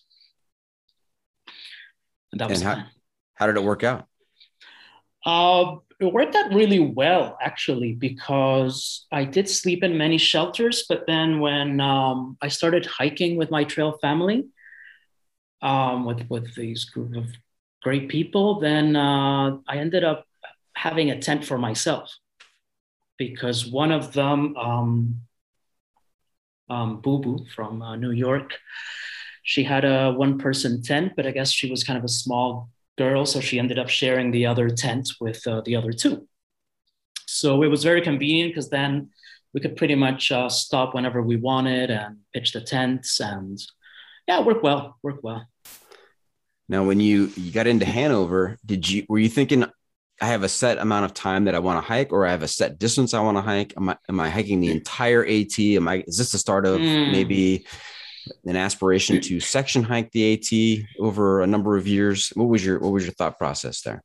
And that was and how, how did it work out? Uh, it worked out really well, actually, because I did sleep in many shelters. But then when um, I started hiking with my trail family, um, with, with these group of great people, then uh, I ended up having a tent for myself. Because one of them, um, um, Boo Boo from uh, New York, she had a one-person tent, but I guess she was kind of a small girl, so she ended up sharing the other tent with uh, the other two. So it was very convenient because then we could pretty much uh, stop whenever we wanted and pitch the tents, and yeah, it worked well, worked well. Now, when you, you got into Hanover, did you, were you thinking, I have a set amount of time that I want to hike, or I have a set distance I want to hike? Am I, am I hiking the entire AT? Am I, is this the start of mm. maybe an aspiration to section hike the AT over a number of years? What was your, what was your thought process there?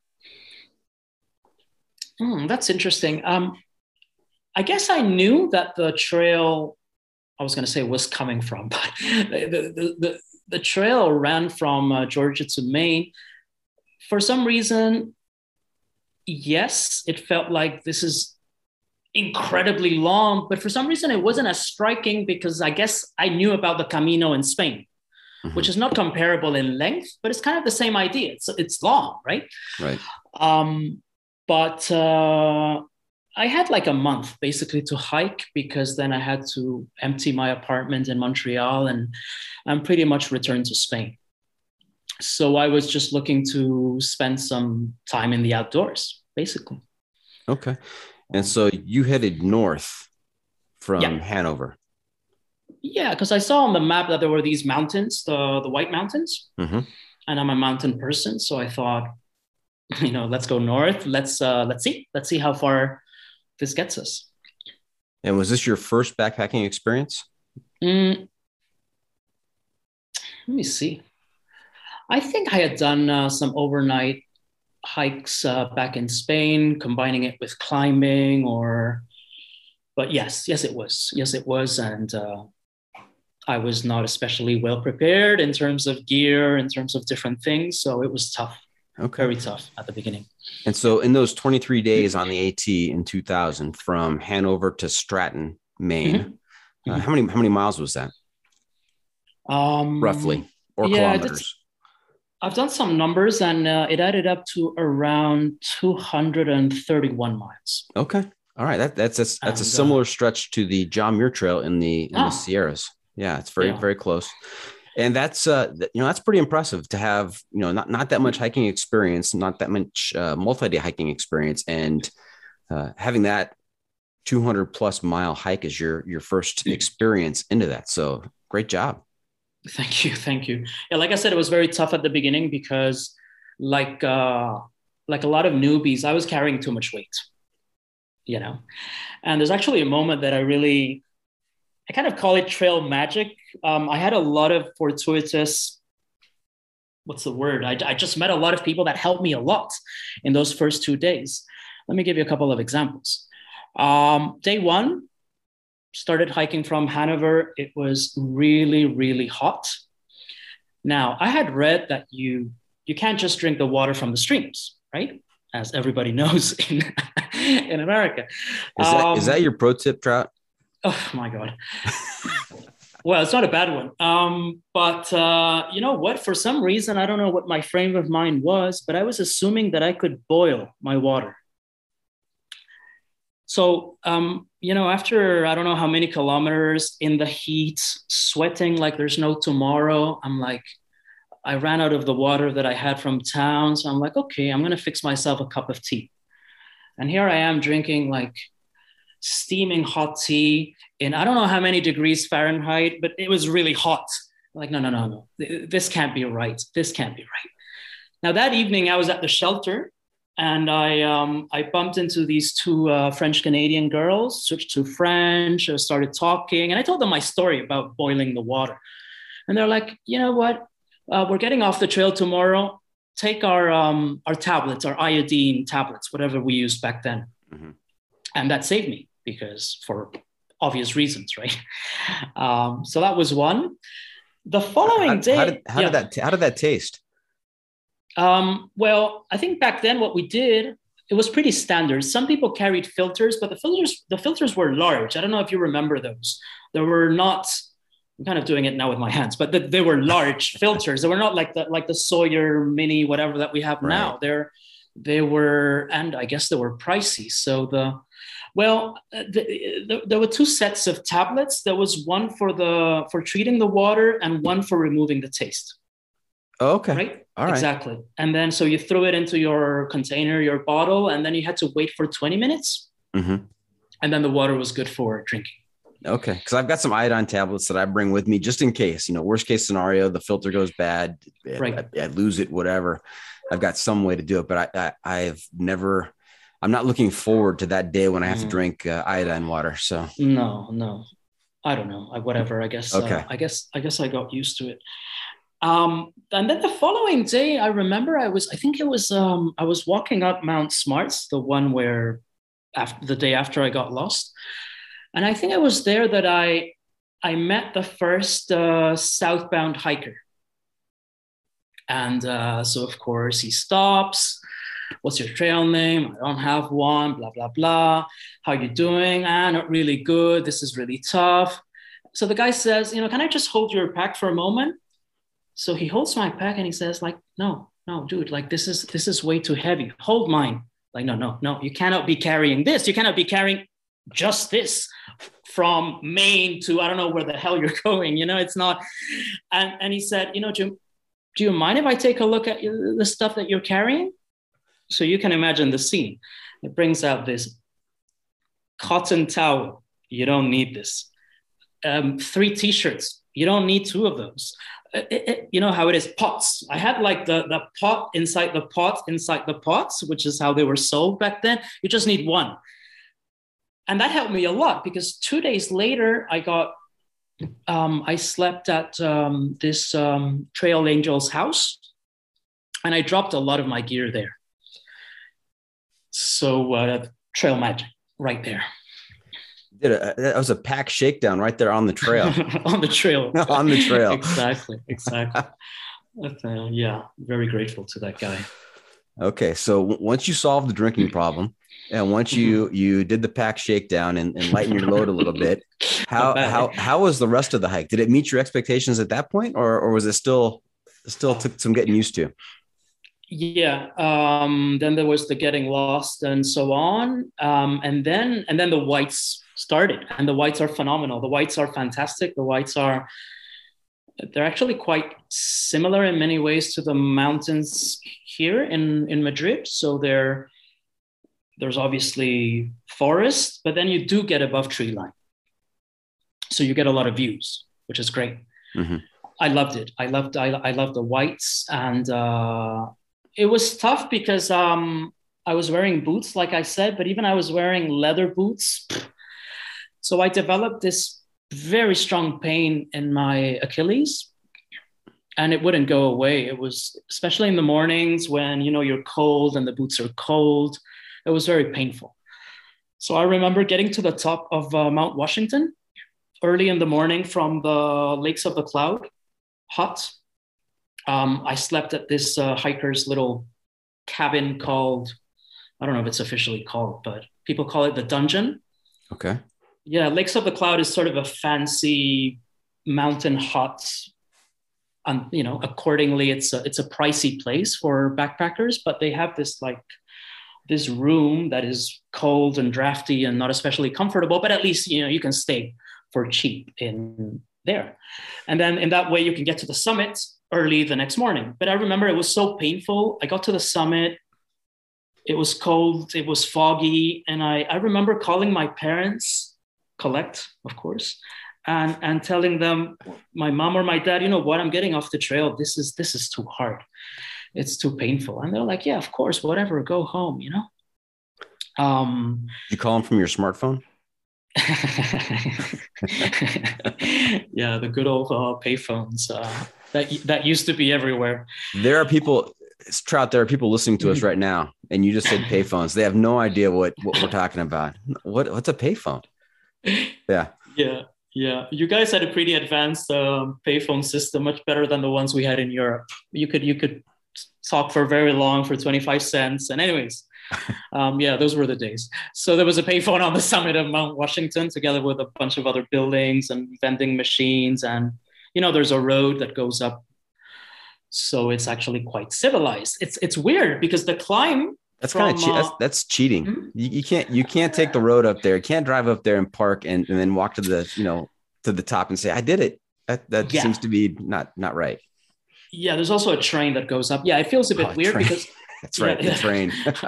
Mm, that's interesting. Um, I guess I knew that the trail, I was going to say was coming from, but the, the, the, the trail ran from uh, Georgia to Maine. For some reason, yes, it felt like this is incredibly long, but for some reason it wasn't as striking because I guess I knew about the Camino in Spain, mm-hmm. which is not comparable in length, but it's kind of the same idea. It's it's long, right? Right. Um, but uh, I had like a month basically to hike because then I had to empty my apartment in Montreal and I'm pretty much returned to Spain. So I was just looking to spend some time in the outdoors, basically. Okay. And so you headed north from yeah. Hanover. Yeah, because I saw on the map that there were these mountains, the, the White Mountains. Mm-hmm. And I'm a mountain person. So I thought, you know, let's go north. Let's uh, let's see. Let's see how far this gets us. And was this your first backpacking experience? Mm, let me see. I think I had done uh, some overnight hikes uh, back in Spain, combining it with climbing or, but yes, yes, it was. Yes, it was. And uh, I was not especially well prepared in terms of gear, in terms of different things. So it was tough. Okay. Very tough at the beginning. And so in those twenty-three days on the AT in two thousand from Hanover to Stratton, Maine, mm-hmm. uh, how many, how many miles was that? Um, Roughly, or yeah, kilometers? I've done some numbers and uh, it added up to around two hundred thirty-one miles. Okay. All right. That, that's, a, that's and, a similar uh, stretch to the John Muir Trail in the, in ah, the Sierras. Yeah. It's very, yeah. very close. And that's, uh, you know, that's pretty impressive to have, you know, not, not that much hiking experience, not that much uh, multi-day hiking experience, and uh, having that two hundred plus mile hike as your, your first experience into that. So great job. Thank you. Thank you. Yeah. Like I said, it was very tough at the beginning because like, uh, like a lot of newbies, I was carrying too much weight, you know, and there's actually a moment that I really, I kind of call it trail magic. Um, I had a lot of fortuitous, what's the word? I, I just met a lot of people that helped me a lot in those first two days. Let me give you a couple of examples. Um, day one, started hiking from Hanover. It was really, really hot. Now, I had read that you, you can't just drink the water from the streams, right? As everybody knows in, in America. Is that, um, is that your pro tip, Trout? Oh my God. Well, it's not a bad one. Um, but uh, you know what? For some reason, I don't know what my frame of mind was, but I was assuming that I could boil my water. So, um, you know, after I don't know how many kilometers in the heat, sweating like there's no tomorrow, I'm like, I ran out of the water that I had from town. So I'm like, okay, I'm going to fix myself a cup of tea. And here I am drinking like steaming hot tea in I don't know how many degrees Fahrenheit, but it was really hot. I'm like, no, no, no, no. This can't be right. This can't be right. Now that evening I was at the shelter and I um, I bumped into these two uh, French Canadian girls, switched to French, uh, started talking, and I told them my story about boiling the water, and they're like, you know what, uh, we're getting off the trail tomorrow. Take our um, our tablets, our iodine tablets, whatever we used back then, mm-hmm. and that saved me because for obvious reasons, right? Um, so that was one. The following how, day, how did how yeah. did that how did that taste? Um, well, I think back then what we did, it was pretty standard. Some people carried filters, but the filters, the filters were large. I don't know if you remember those. They were not, I'm kind of doing it now with my hands, but the, they were large filters. They were not like the, like the Sawyer Mini, whatever that we have right. now. They're, they were, and I guess they were pricey. So the, well, the, the, there were two sets of tablets. There was one for the, for treating the water and one for removing the taste. Oh, okay. Right? All right. Exactly. And then, so you threw it into your container, your bottle, and then you had to wait for twenty minutes. Mm-hmm. And then the water was good for drinking. Okay. Because I've got some iodine tablets that I bring with me just in case, you know, worst case scenario, the filter goes bad, right. I, I lose it, whatever. I've got some way to do it, but I, I, I've never, I'm not looking forward to that day when I have mm. to drink uh, iodine water. So no, no, I don't know. I, whatever. I guess, okay. uh, I guess, I guess I got used to it. Um, and then the following day, I remember I was, I think it was, um, I was walking up Mount Smarts, the one where after the day after I got lost. And I think it was there that I, I met the first uh, southbound hiker. And uh, so of course he stops. What's your trail name? I don't have one, blah, blah, blah. How you doing? Ah, not really good. This is really tough. So the guy says, you know, can I just hold your pack for a moment? So he holds my pack and he says, like, no, no, dude, like this is this is way too heavy. Hold mine. Like, no, no, no, you cannot be carrying this. You cannot be carrying just this from Maine to I don't know where the hell you're going. You know, it's not. And and he said, you know, Jim, do you mind if I take a look at the stuff that you're carrying? So you can imagine the scene. It brings out this cotton towel. You don't need this. Um, three T-shirts. You don't need two of those. It, it, you know how it is, pots. I had like the, the pot inside the pot inside the pots, which is how they were sold back then. You just need one. And that helped me a lot because two days later, I got, um, I slept at um, this um, Trail Angels house and I dropped a lot of my gear there. So uh, Trail Magic right there. Did a, that was a pack shakedown right there on the trail. on the trail. on the trail. Exactly. Exactly. uh, yeah. Very grateful to that guy. Okay. So w- once you solved the drinking problem and once you, mm-hmm. you did the pack shakedown and, and lighten your load a little bit, how, how, how was the rest of the hike? Did it meet your expectations at that point or, or was it still, still took some getting used to? Yeah. Um, then there was the getting lost and so on. Um, and then, and then the whites started and the whites are phenomenal. The whites are fantastic. The whites are, they're actually quite similar in many ways to the mountains here in, in Madrid. So there, there's obviously forest, but then you do get above tree line. So you get a lot of views, which is great. Mm-hmm. I loved it. I loved, I, I loved the whites and uh, it was tough because um, I was wearing boots, like I said, but even I was wearing leather boots. So I developed this very strong pain in my Achilles and it wouldn't go away. It was, especially in the mornings when, you know, you're cold and the boots are cold, it was very painful. So I remember getting to the top of uh, Mount Washington early in the morning from the Lakes of the Cloud hut. Um, I slept at this uh, hiker's little cabin called, I don't know if it's officially called, but people call it the Dungeon. Okay. Yeah, Lakes of the Cloud is sort of a fancy mountain hut. And, you know, accordingly, it's a, it's a pricey place for backpackers, but they have this like, this room that is cold and drafty and not especially comfortable, but at least, you know, you can stay for cheap in there. And then in that way, you can get to the summit early the next morning. But I remember it was so painful. I got to the summit. It was cold. It was foggy. And I, I remember calling my parents, Collect, of course, and, and telling them, my mom or my dad, you know what, I'm getting off the trail. This is, this is too hard. it's too painful. And they're like, yeah, of course, whatever, go home, you know? Um, you call them from your smartphone? Yeah, the good old uh, payphones uh, that that used to be everywhere. There are people, Trout, there are people listening to us right now, and you just said payphones. They have no idea what, what we're talking about. What What's a payphone? Yeah. Yeah. Yeah. You guys had a pretty advanced um, payphone system, much better than the ones we had in Europe. You could you could talk for very long for twenty-five cents. And anyways, um, yeah, those were the days. So there was a payphone on the summit of Mount Washington, together with a bunch of other buildings and vending machines. And, you know, there's a road that goes up. So it's actually quite civilized. It's it's weird because the climb. That's kind of che- uh, that's, that's cheating. Mm-hmm. You, you can't you can't take the road up there. You can't drive up there and park and, and then walk to the, you know, to the top and say, I did it. That that yeah. seems to be not not right. Yeah, there's also a train that goes up. Yeah, it feels a bit oh, weird train. because that's right, yeah, the train.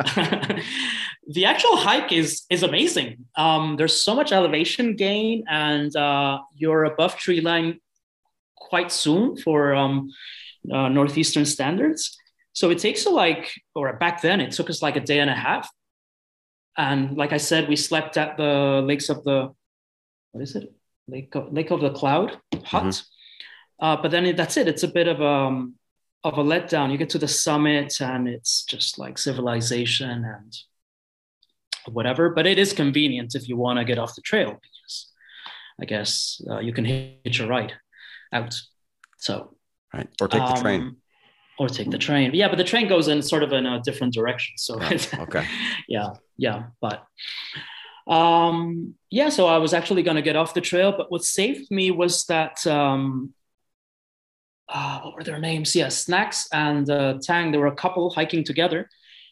The actual hike is is amazing. Um, there's so much elevation gain, and uh, you're above tree line quite soon for um, uh, northeastern standards. So it takes you like, or back then it took us like a day and a half. And like I said, we slept at the lakes of the, what is it? Lake of, Lake of the Cloud hut. Mm-hmm. Uh, but then it, that's it. It's a bit of a, of a letdown. You get to the summit and it's just like civilization and whatever. But it is convenient if you want to get off the trail, because I guess uh, you can hitch a ride out. So, right. Or take um, the train. Or take the train. Yeah, but the train goes in sort of in a different direction. So oh, okay. yeah, yeah. But um, yeah, so I was actually going to get off the trail, but what saved me was that, um, uh, what were their names? Yeah, Snacks and uh, Tang, there were a couple hiking together.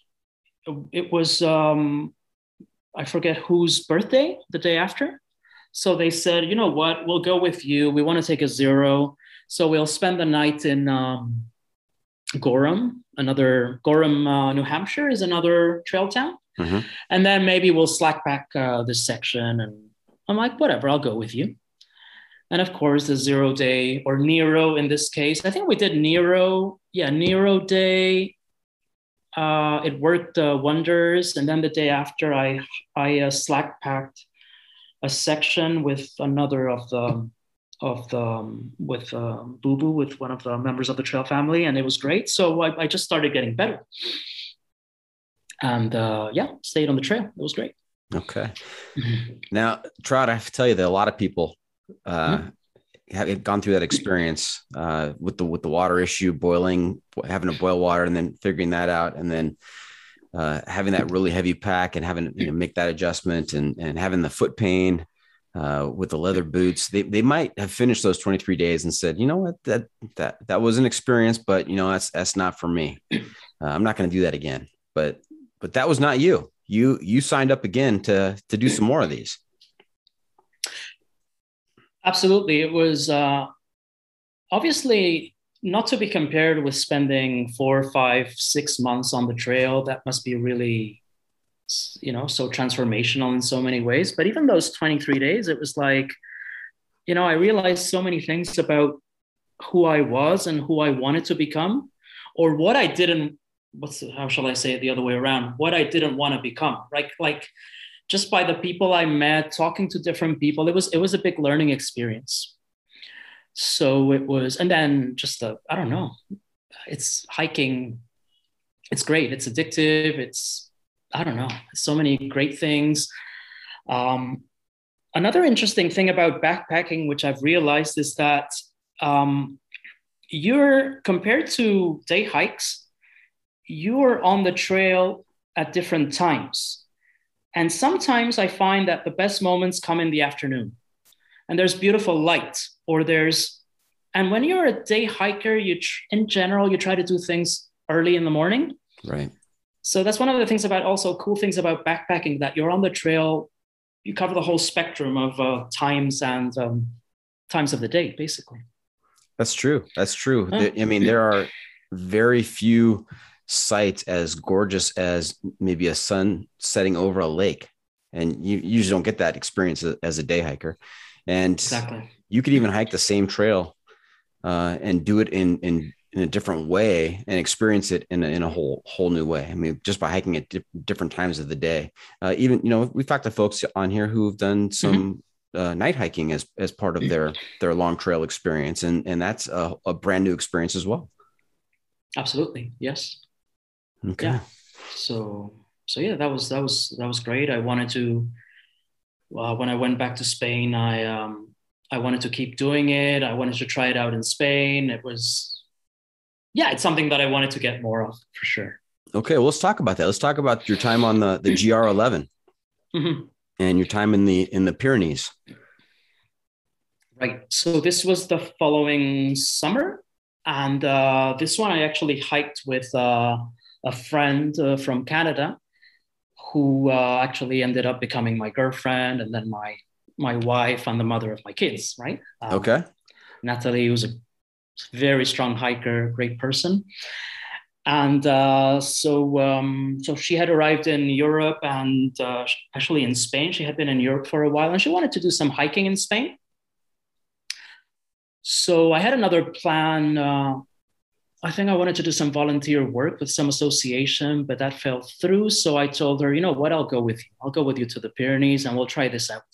It was, um, I forget whose birthday, the day after. So they said, you know what, we'll go with you. We want to take a zero. So we'll spend the night in, um, Gorham, another Gorham, uh, New Hampshire is another trail town. Mm-hmm. And then maybe we'll slack back uh, this section. And I'm like, whatever, I'll go with you. And of course, the zero day or Nero in this case, I think we did Nero. Yeah, Nero day. Uh, it worked uh, wonders. And then the day after, I, I uh, slack packed a section with another of the of the, um, with uh, Boo Boo, with one of the members of the trail family. And it was great. So I, I just started getting better. And uh, yeah, stayed on the trail. It was great. Okay. Mm-hmm. Now, Trout, I have to tell you that a lot of people uh, mm-hmm. have gone through that experience uh, with the, with the water issue, boiling, having to boil water and then figuring that out. And then uh, having that really heavy pack and having to, you know, make that adjustment and, and having the foot pain. Uh, with the leather boots, they they might have finished those twenty-three days and said, you know what, that that that was an experience, but you know that's that's not for me. Uh, I'm not going to do that again. But but that was not you. You you signed up again to to do some more of these. Absolutely, it was uh, obviously not to be compared with spending four, five, six months on the trail. That must be really, you know, so transformational in so many ways. But even those twenty-three days, it was like, you know, I realized so many things about who I was and who I wanted to become, or what I didn't, what's the, how shall I say it the other way around, what I didn't want to become, right? Like just by the people I met, talking to different people, it was, it was a big learning experience. So it was, and then just the, I don't know, it's hiking. It's great. It's addictive. It's, I don't know, so many great things. Um, another interesting thing about backpacking, which I've realized, is that um, you're, compared to day hikes, you're on the trail at different times. And sometimes I find that the best moments come in the afternoon and there's beautiful light, or there's, and when you're a day hiker, you tr- in general, you try to do things early in the morning. Right. So that's one of the things about, also cool things about backpacking, that you're on the trail, you cover the whole spectrum of uh, times and um, times of the day, basically. That's true. That's true. Uh, I mean, there are very few sites as gorgeous as maybe a sun setting over a lake. And you usually don't get that experience as a day hiker. And exactly. You could even hike the same trail uh, and do it in, in in a different way and experience it in a, in a whole whole new way. I mean, just by hiking at di- different times of the day. Uh, even, you know, we've talked to folks on here who've done some mm-hmm. uh, night hiking as as part of their their long trail experience, and and that's a, a brand new experience as well. Absolutely, yes. Okay. Yeah. So so yeah, that was that was that was great. I wanted to. Uh, when I went back to Spain, I um, I wanted to keep doing it. I wanted to try it out in Spain. It was. Yeah, it's something that I wanted to get more of for sure. Okay, well, let's talk about that. Let's talk about your time on the, the G R eleven mm-hmm. and your time in the in the Pyrenees. Right. So this was the following summer, and uh, this one I actually hiked with uh, a friend uh, from Canada, who uh, actually ended up becoming my girlfriend, and then my my wife and the mother of my kids. Right. Um, okay. Natalie was a very strong hiker, great person. And uh, so um, so she had arrived in Europe and uh, actually in Spain. She had been in Europe for a while and she wanted to do some hiking in Spain. So I had another plan. Uh, I think I wanted to do some volunteer work with some association, but that fell through. So I told her, you know what, I'll go with you. I'll go with you to the Pyrenees and we'll try this out.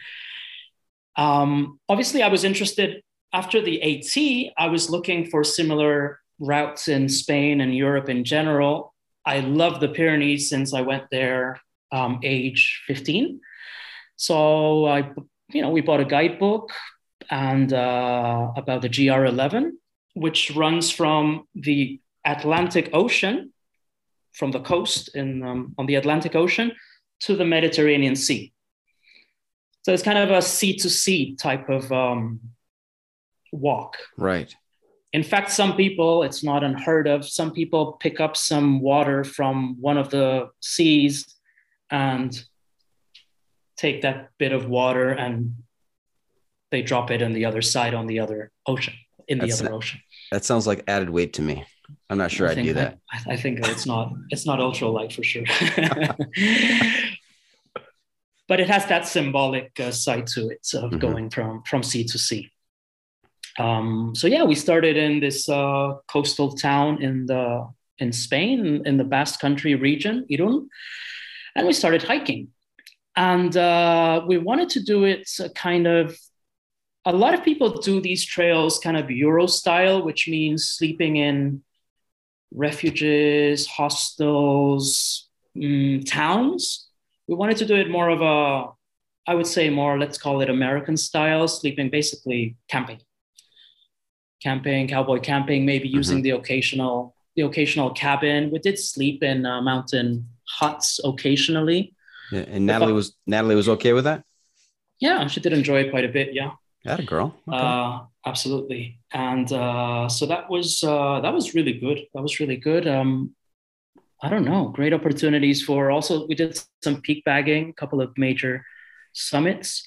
Um, obviously, I was interested. After the AT, I was looking for similar routes in Spain and Europe in general. I love the Pyrenees since I went there um, age fifteen. So I, you know, we bought a guidebook and uh, about the G R eleven, which runs from the Atlantic Ocean, from the coast in um, on the Atlantic Ocean to the Mediterranean Sea. So it's kind of a sea to sea type of um, walk. Right. In fact, some people, it's not unheard of, some people pick up some water from one of the seas and take that bit of water and they drop it on the other side on the other ocean, in the That's other ocean. That sounds like added weight to me. I'm not sure I I'd do that. I, I think it's not, it's not ultralight for sure. But it has that symbolic uh, side to it of mm-hmm. going from, from sea to sea. Um, so yeah, we started in this uh, coastal town in the in Spain, in the Basque Country region, Irún, and we started hiking. And uh, we wanted to do it kind of. A lot of people do these trails kind of Euro style, which means sleeping in refuges, hostels, um, towns. We wanted to do it more of a, I would say more, let's call it American style, sleeping, basically camping. Camping, cowboy camping, maybe using mm-hmm. the occasional the occasional cabin. We did sleep in uh, mountain huts occasionally. Yeah, and Natalie was Natalie was okay with that? Yeah, she did enjoy it quite a bit. Yeah, that a girl. Okay. Uh, absolutely, and uh, so that was uh, that was really good. That was really good. Um, I don't know, great opportunities for. Also, we did some peak bagging, a couple of major summits.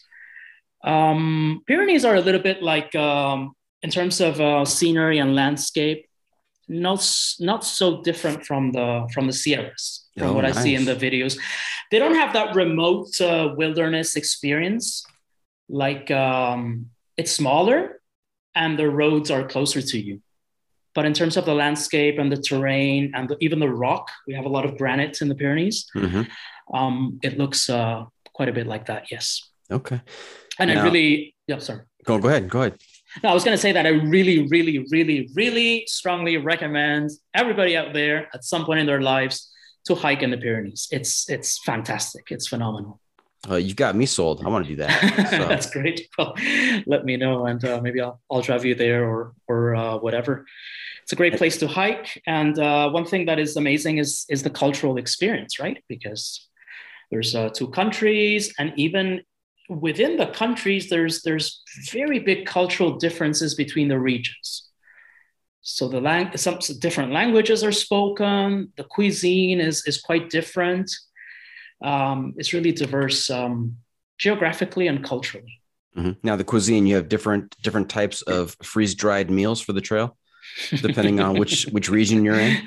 Um, Pyrenees are a little bit like. Um, In terms of uh, scenery and landscape, not not so different from the from the Sierras, from oh, what nice. I see in the videos. They don't have that remote uh, wilderness experience. Like um, it's smaller, and the roads are closer to you. But in terms of the landscape and the terrain and the, even the rock, we have a lot of granite in the Pyrenees. Mm-hmm. Um, it looks uh, quite a bit like that. Yes. Okay. And now, I really, yeah, sorry. Go go ahead. Go ahead. No, I was going to say that I really, really, really, really strongly recommend everybody out there at some point in their lives to hike in the Pyrenees. It's it's fantastic. It's phenomenal. Uh, you've got me sold. I want to do that. So. That's great. Well, let me know, and uh, maybe I'll I'll drive you there or or uh, whatever. It's a great place to hike, and uh, one thing that is amazing is is the cultural experience, right? Because there's uh, two countries, and even within the countries, there's there's very big cultural differences between the regions. So the lang- some different languages are spoken. The cuisine is is quite different. Um, it's really diverse um, geographically and culturally. Mm-hmm. Now, the cuisine, you have different different types of freeze dried meals for the trail, depending on which which region you're in.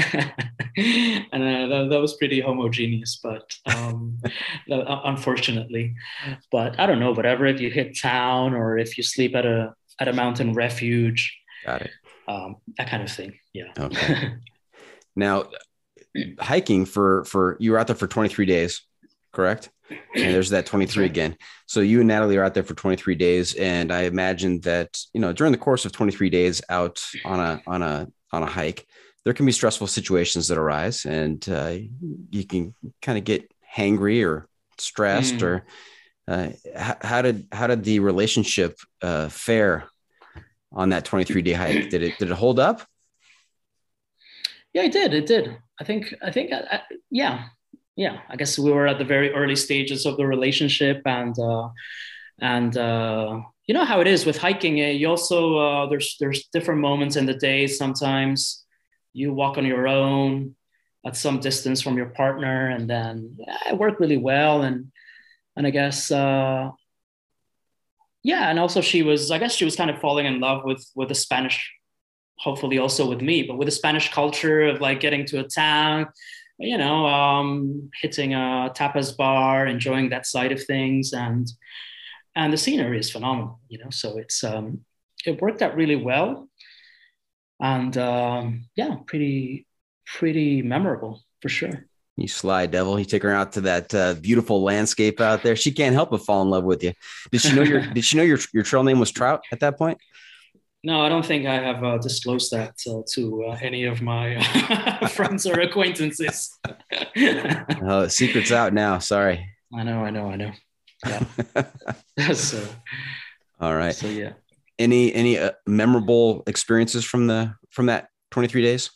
And uh, that, that was pretty homogeneous, but um, unfortunately, but I don't know, whatever, if you hit town or if you sleep at a, at a mountain refuge. Got it. um, that kind of thing. Yeah. Okay. Now, hiking for for you were out there for twenty-three days, correct? And there's that twenty-three right. again. So you and Natalie are out there for twenty-three days, and I imagine that, you know, during the course of twenty-three days out on a on a on a hike, there can be stressful situations that arise, and uh, you can kind of get hangry or stressed. Mm. Or uh, how, how did how did the relationship uh, fare on that twenty-three day hike? Did it did it hold up? Yeah, it did. It did. I think. I think. I, I, yeah. Yeah, I guess we were at the very early stages of the relationship, and uh, and uh, you know how it is with hiking. Eh? You also uh, there's there's different moments in the day. Sometimes you walk on your own at some distance from your partner, and then yeah, it worked really well. And and I guess uh, yeah, and also she was I guess she was kind of falling in love with with the Spanish, hopefully also with me, but with the Spanish culture of like getting to a town. You know, um, hitting a tapas bar, enjoying that side of things, and and the scenery is phenomenal. You know, so it's um, it worked out really well, and um, yeah, pretty pretty memorable for sure. You sly devil! You take her out to that uh, beautiful landscape out there. She can't help but fall in love with you. Did she know your Did she know your your trail name was Trout at that point? No, I don't think I have uh, disclosed that uh, to uh, any of my uh, friends or acquaintances. Oh, the secret's out now. Sorry. I know, I know, I know. Yeah. so, all right. So yeah. Any any uh, memorable experiences from the from that twenty-three days?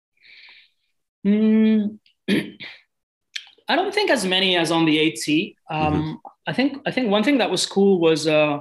Mm, I don't think as many as on the AT. Um, mm-hmm. I think I think one thing that was cool was. Uh,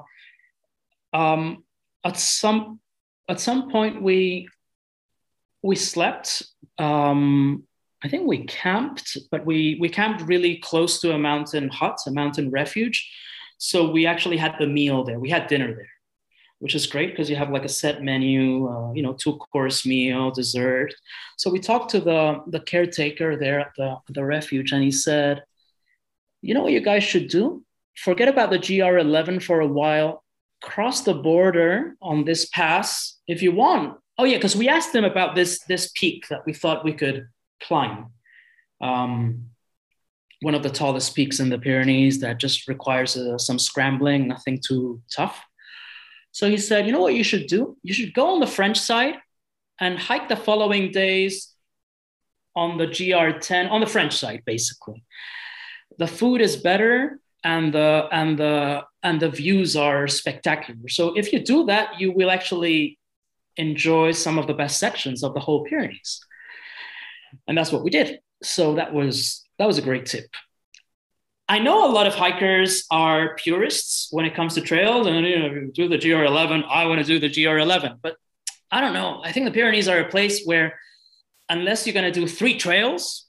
um, At some at some point we we slept. Um, I think we camped, but we we camped really close to a mountain hut, a mountain refuge. So we actually had the meal there. We had dinner there, which is great because you have like a set menu, uh, you know, two course meal, dessert. So we talked to the the caretaker there at the the refuge, and he said, "You know what you guys should do? Forget about the G R eleven for a while. Cross the border on this pass if you want." Oh yeah, because we asked them about this this peak that we thought we could climb. Um, one of the tallest peaks in the Pyrenees that just requires uh, some scrambling, nothing too tough. So he said, you know what you should do? You should go on the French side and hike the following days on the G R ten, on the French side, basically. The food is better, and the and the and the views are spectacular. So if you do that, you will actually enjoy some of the best sections of the whole Pyrenees. And that's what we did. So that was that was a great tip. I know a lot of hikers are purists when it comes to trails, and you know, do the G R eleven. I want to do the G R eleven, but I don't know. I think the Pyrenees are a place where, unless you're going to do three trails,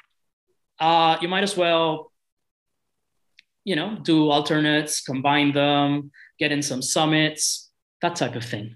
uh, you might as well, you know, do alternates, combine them, get in some summits, that type of thing.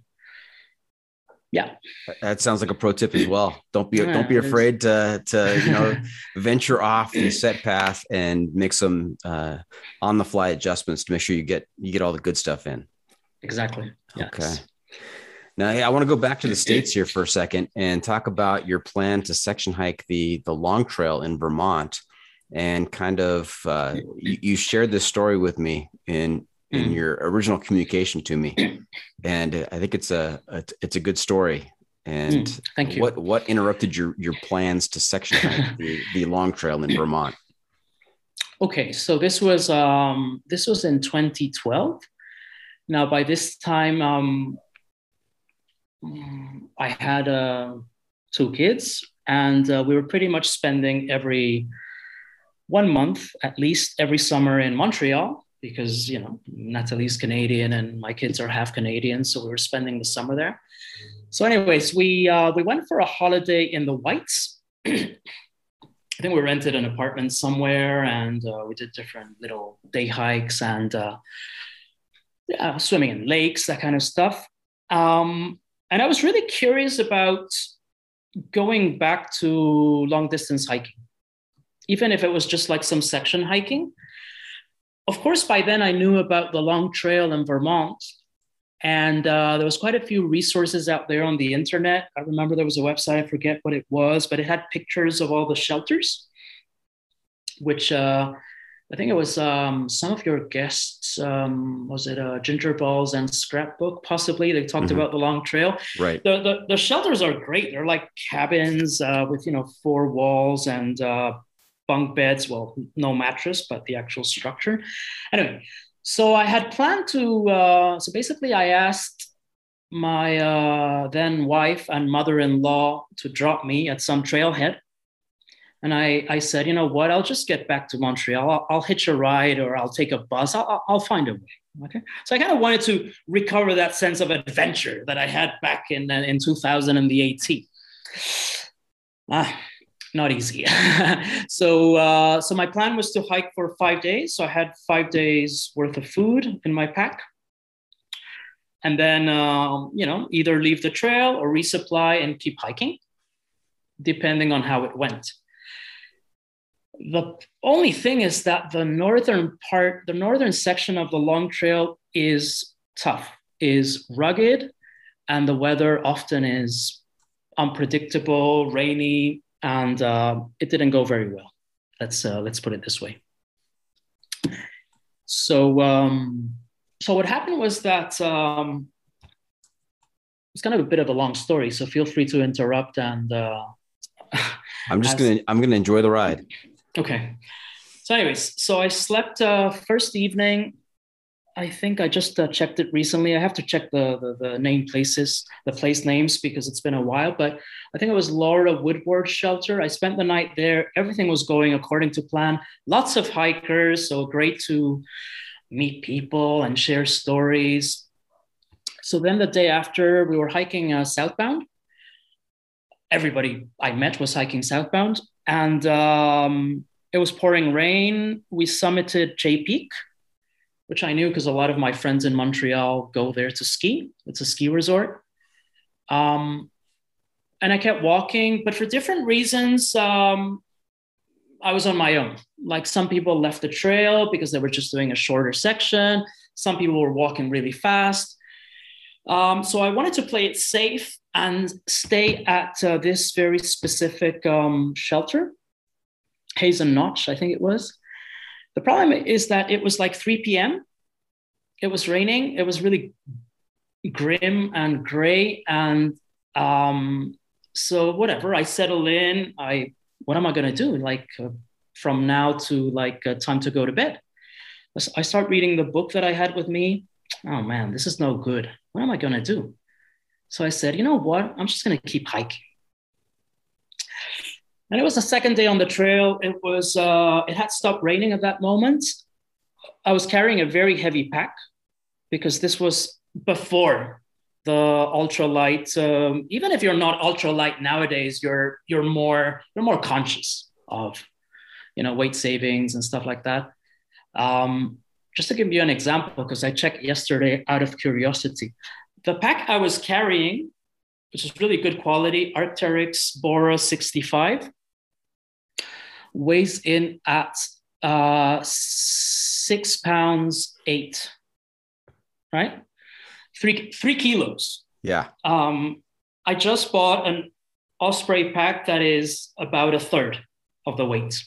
Yeah, that sounds like a pro tip as well. Don't be yeah, don't be afraid to to you know venture off the set path and make some uh, on the fly adjustments to make sure you get you get all the good stuff in. Exactly. Yes. Okay. Now, hey, I want to go back to the States here for a second and talk about your plan to section hike the the Long Trail in Vermont, and kind of uh, you, you shared this story with me in. in your original communication to me. And I think it's a, a it's a good story. And mm, thank you. What, what interrupted your, your plans to section hike the, the Long Trail in Vermont? Okay. So this was, um, this was in twenty twelve. Now by this time, um, I had uh, two kids, and uh, we were pretty much spending every one month, at least every summer in Montreal, because, you know, Natalie's Canadian and my kids are half Canadian. So we were spending the summer there. So anyways, we uh, we went for a holiday in the Whites. I think we rented an apartment somewhere, and uh, we did different little day hikes and uh, yeah, swimming in lakes, that kind of stuff. Um, and I was really curious about going back to long distance hiking, even if it was just like some section hiking. Of course, by then I knew about the Long Trail in Vermont, And uh, there was quite a few resources out there on the internet. I remember there was a website, I forget what it was, but it had pictures of all the shelters, which uh, I think it was um, some of your guests, um, was it uh, Ginger Balls and Scrapbook, possibly? They talked mm-hmm. about the long trail. Right. The, the, the shelters are great. They're like cabins uh, with, you know, four walls and uh, bunk beds. Well, no mattress, but the actual structure. Anyway, so I had planned to, uh, so basically I asked my uh, then wife and mother-in-law to drop me at some trailhead. And I, I said, you know what, I'll just get back to Montreal. I'll, I'll hitch a ride or I'll take a bus. I'll, I'll find a way. Okay. So I kind of wanted to recover that sense of adventure that I had back in, in two thousand eighteen. Ah, not easy. so, uh, so my plan was to hike for five days. So I had five days worth of food in my pack. And then, um, you know, either leave the trail or resupply and keep hiking, depending on how it went. The only thing is that the northern part, the northern section of the long trail is tough, is rugged, and the weather often is unpredictable, rainy, and uh, it didn't go very well. Let's uh, let's put it this way. So, um, so what happened was that um, it's kind of a bit of a long story. So feel free to interrupt. And uh, I'm just as, gonna I'm gonna enjoy the ride. Okay. So anyways, so I slept uh, first evening. I think I just uh, checked it recently. I have to check the, the the name places, the place names, because it's been a while. But I think it was Laura Woodward Shelter. I spent the night there. Everything was going according to plan. Lots of hikers, so great to meet people and share stories. So then the day after, we were hiking uh, southbound. Everybody I met was hiking southbound. And um, it was pouring rain. We summited Jay Peak, which I knew because a lot of my friends in Montreal go there to ski. It's a ski resort. Um, and I kept walking, but for different reasons, um, I was on my own. Like some people left the trail because they were just doing a shorter section. Some people were walking really fast. Um, so I wanted to play it safe and stay at uh, this very specific um, shelter, Hazen Notch, I think it was. The problem is that it was like three p.m. It was raining. It was really grim and gray. And um, so whatever, I settled in. I, what am I going to do? Like uh, from now to like uh, time to go to bed. I start reading the book that I had with me. Oh man, this is no good. What am I going to do? So I said, you know what? I'm just going to keep hiking. And it was the second day on the trail. It was, uh, it had stopped raining at that moment. I was carrying a very heavy pack because this was before the ultralight. Um, even if you're not ultralight nowadays, you're, you're more, you're more conscious of, you know, weight savings and stuff like that. Um, just to give you an example, because I checked yesterday out of curiosity, the pack I was carrying, which is really good quality, Arc'teryx Bora sixty-five, weighs in at uh, six pounds eight, right? Three three kilos. Yeah. Um, I just bought an Osprey pack that is about a third of the weight,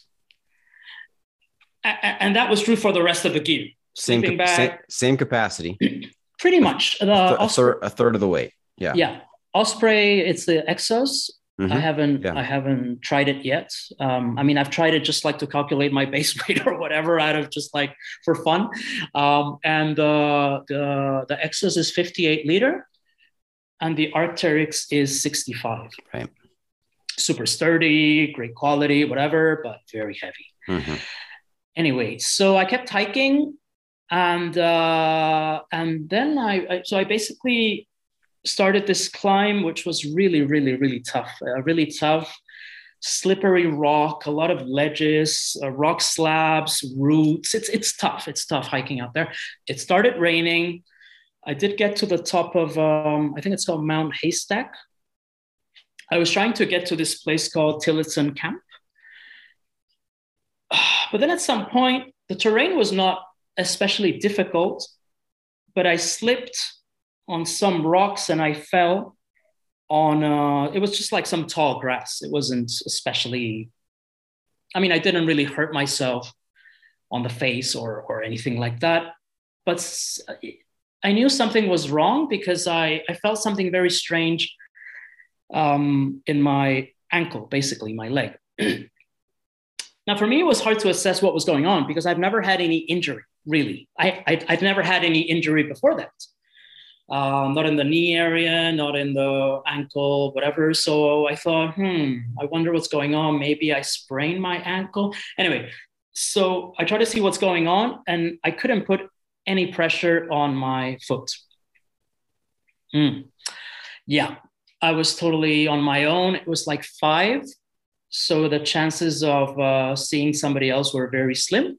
a- and that was true for the rest of the gear. Same ca- same, same capacity. Pretty much. The a, th- Osprey, a, third, a third of the weight. Yeah. Yeah. Osprey, it's the Exos. Mm-hmm. I haven't yeah. I haven't tried it yet. Um, I mean, I've tried it just like to calculate my base weight or whatever out of just like for fun. Um, and uh, the, the Exos is fifty-eight liter and the Arc'teryx is sixty-five. Right. Super sturdy, great quality, whatever, but very heavy. Mm-hmm. Anyway, so I kept hiking. And uh, and then I, I so I basically started this climb, which was really, really, really tough. Uh, really tough, slippery rock, a lot of ledges, uh, rock slabs, roots. It's it's tough. It's tough hiking out there. It started raining. I did get to the top of um, I think it's called Mount Haystack. I was trying to get to this place called Tillotson Camp, but then at some point the terrain was not especially difficult, but I slipped on some rocks and I fell on, uh, it was just like some tall grass. It wasn't especially, I mean, I didn't really hurt myself on the face or, or anything like that. But I knew something was wrong because I, I felt something very strange um, in my ankle, basically my leg. Now, for me, it was hard to assess what was going on because I've never had any injury, really. I, I, I've never had any injury before that. Uh, not in the knee area, not in the ankle, whatever. So I thought, hmm, I wonder what's going on. Maybe I sprained my ankle. Anyway, so I tried to see what's going on and I couldn't put any pressure on my foot. Mm. Yeah, I was totally on my own. It was like five. So the chances of uh, seeing somebody else were very slim.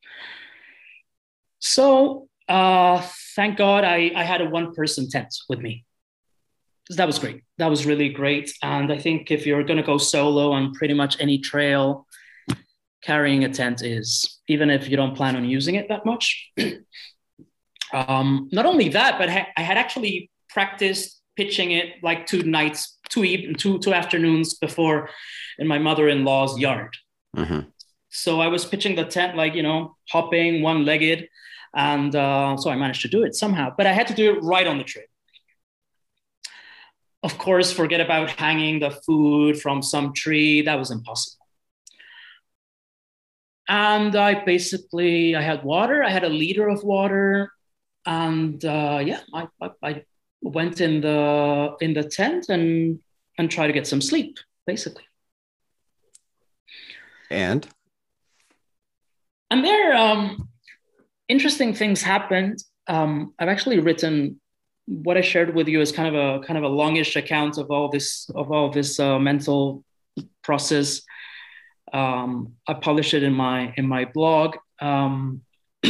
So uh, thank God I, I had a one-person tent with me. That was great. That was really great. And I think if you're going to go solo on pretty much any trail, carrying a tent is, even if you don't plan on using it that much. um, not only that, but ha- I had actually practiced pitching it like two nights, two, even, two, two afternoons before in my mother-in-law's yard. Mm-hmm. So I was pitching the tent, like, you know, hopping one-legged. And uh, so I managed to do it somehow, but I had to do it right on the trail. Of course, forget about hanging the food from some tree. That was impossible. And I basically, I had water. I had a liter of water. And uh, yeah, I, I, I went in the in the tent and, and tried to get some sleep, basically. And? And there, um, interesting things happened. Um, I've actually written what I shared with you is kind of a kind of a longish account of all this of all this uh, mental process. Um, I published it in my in my blog. Um,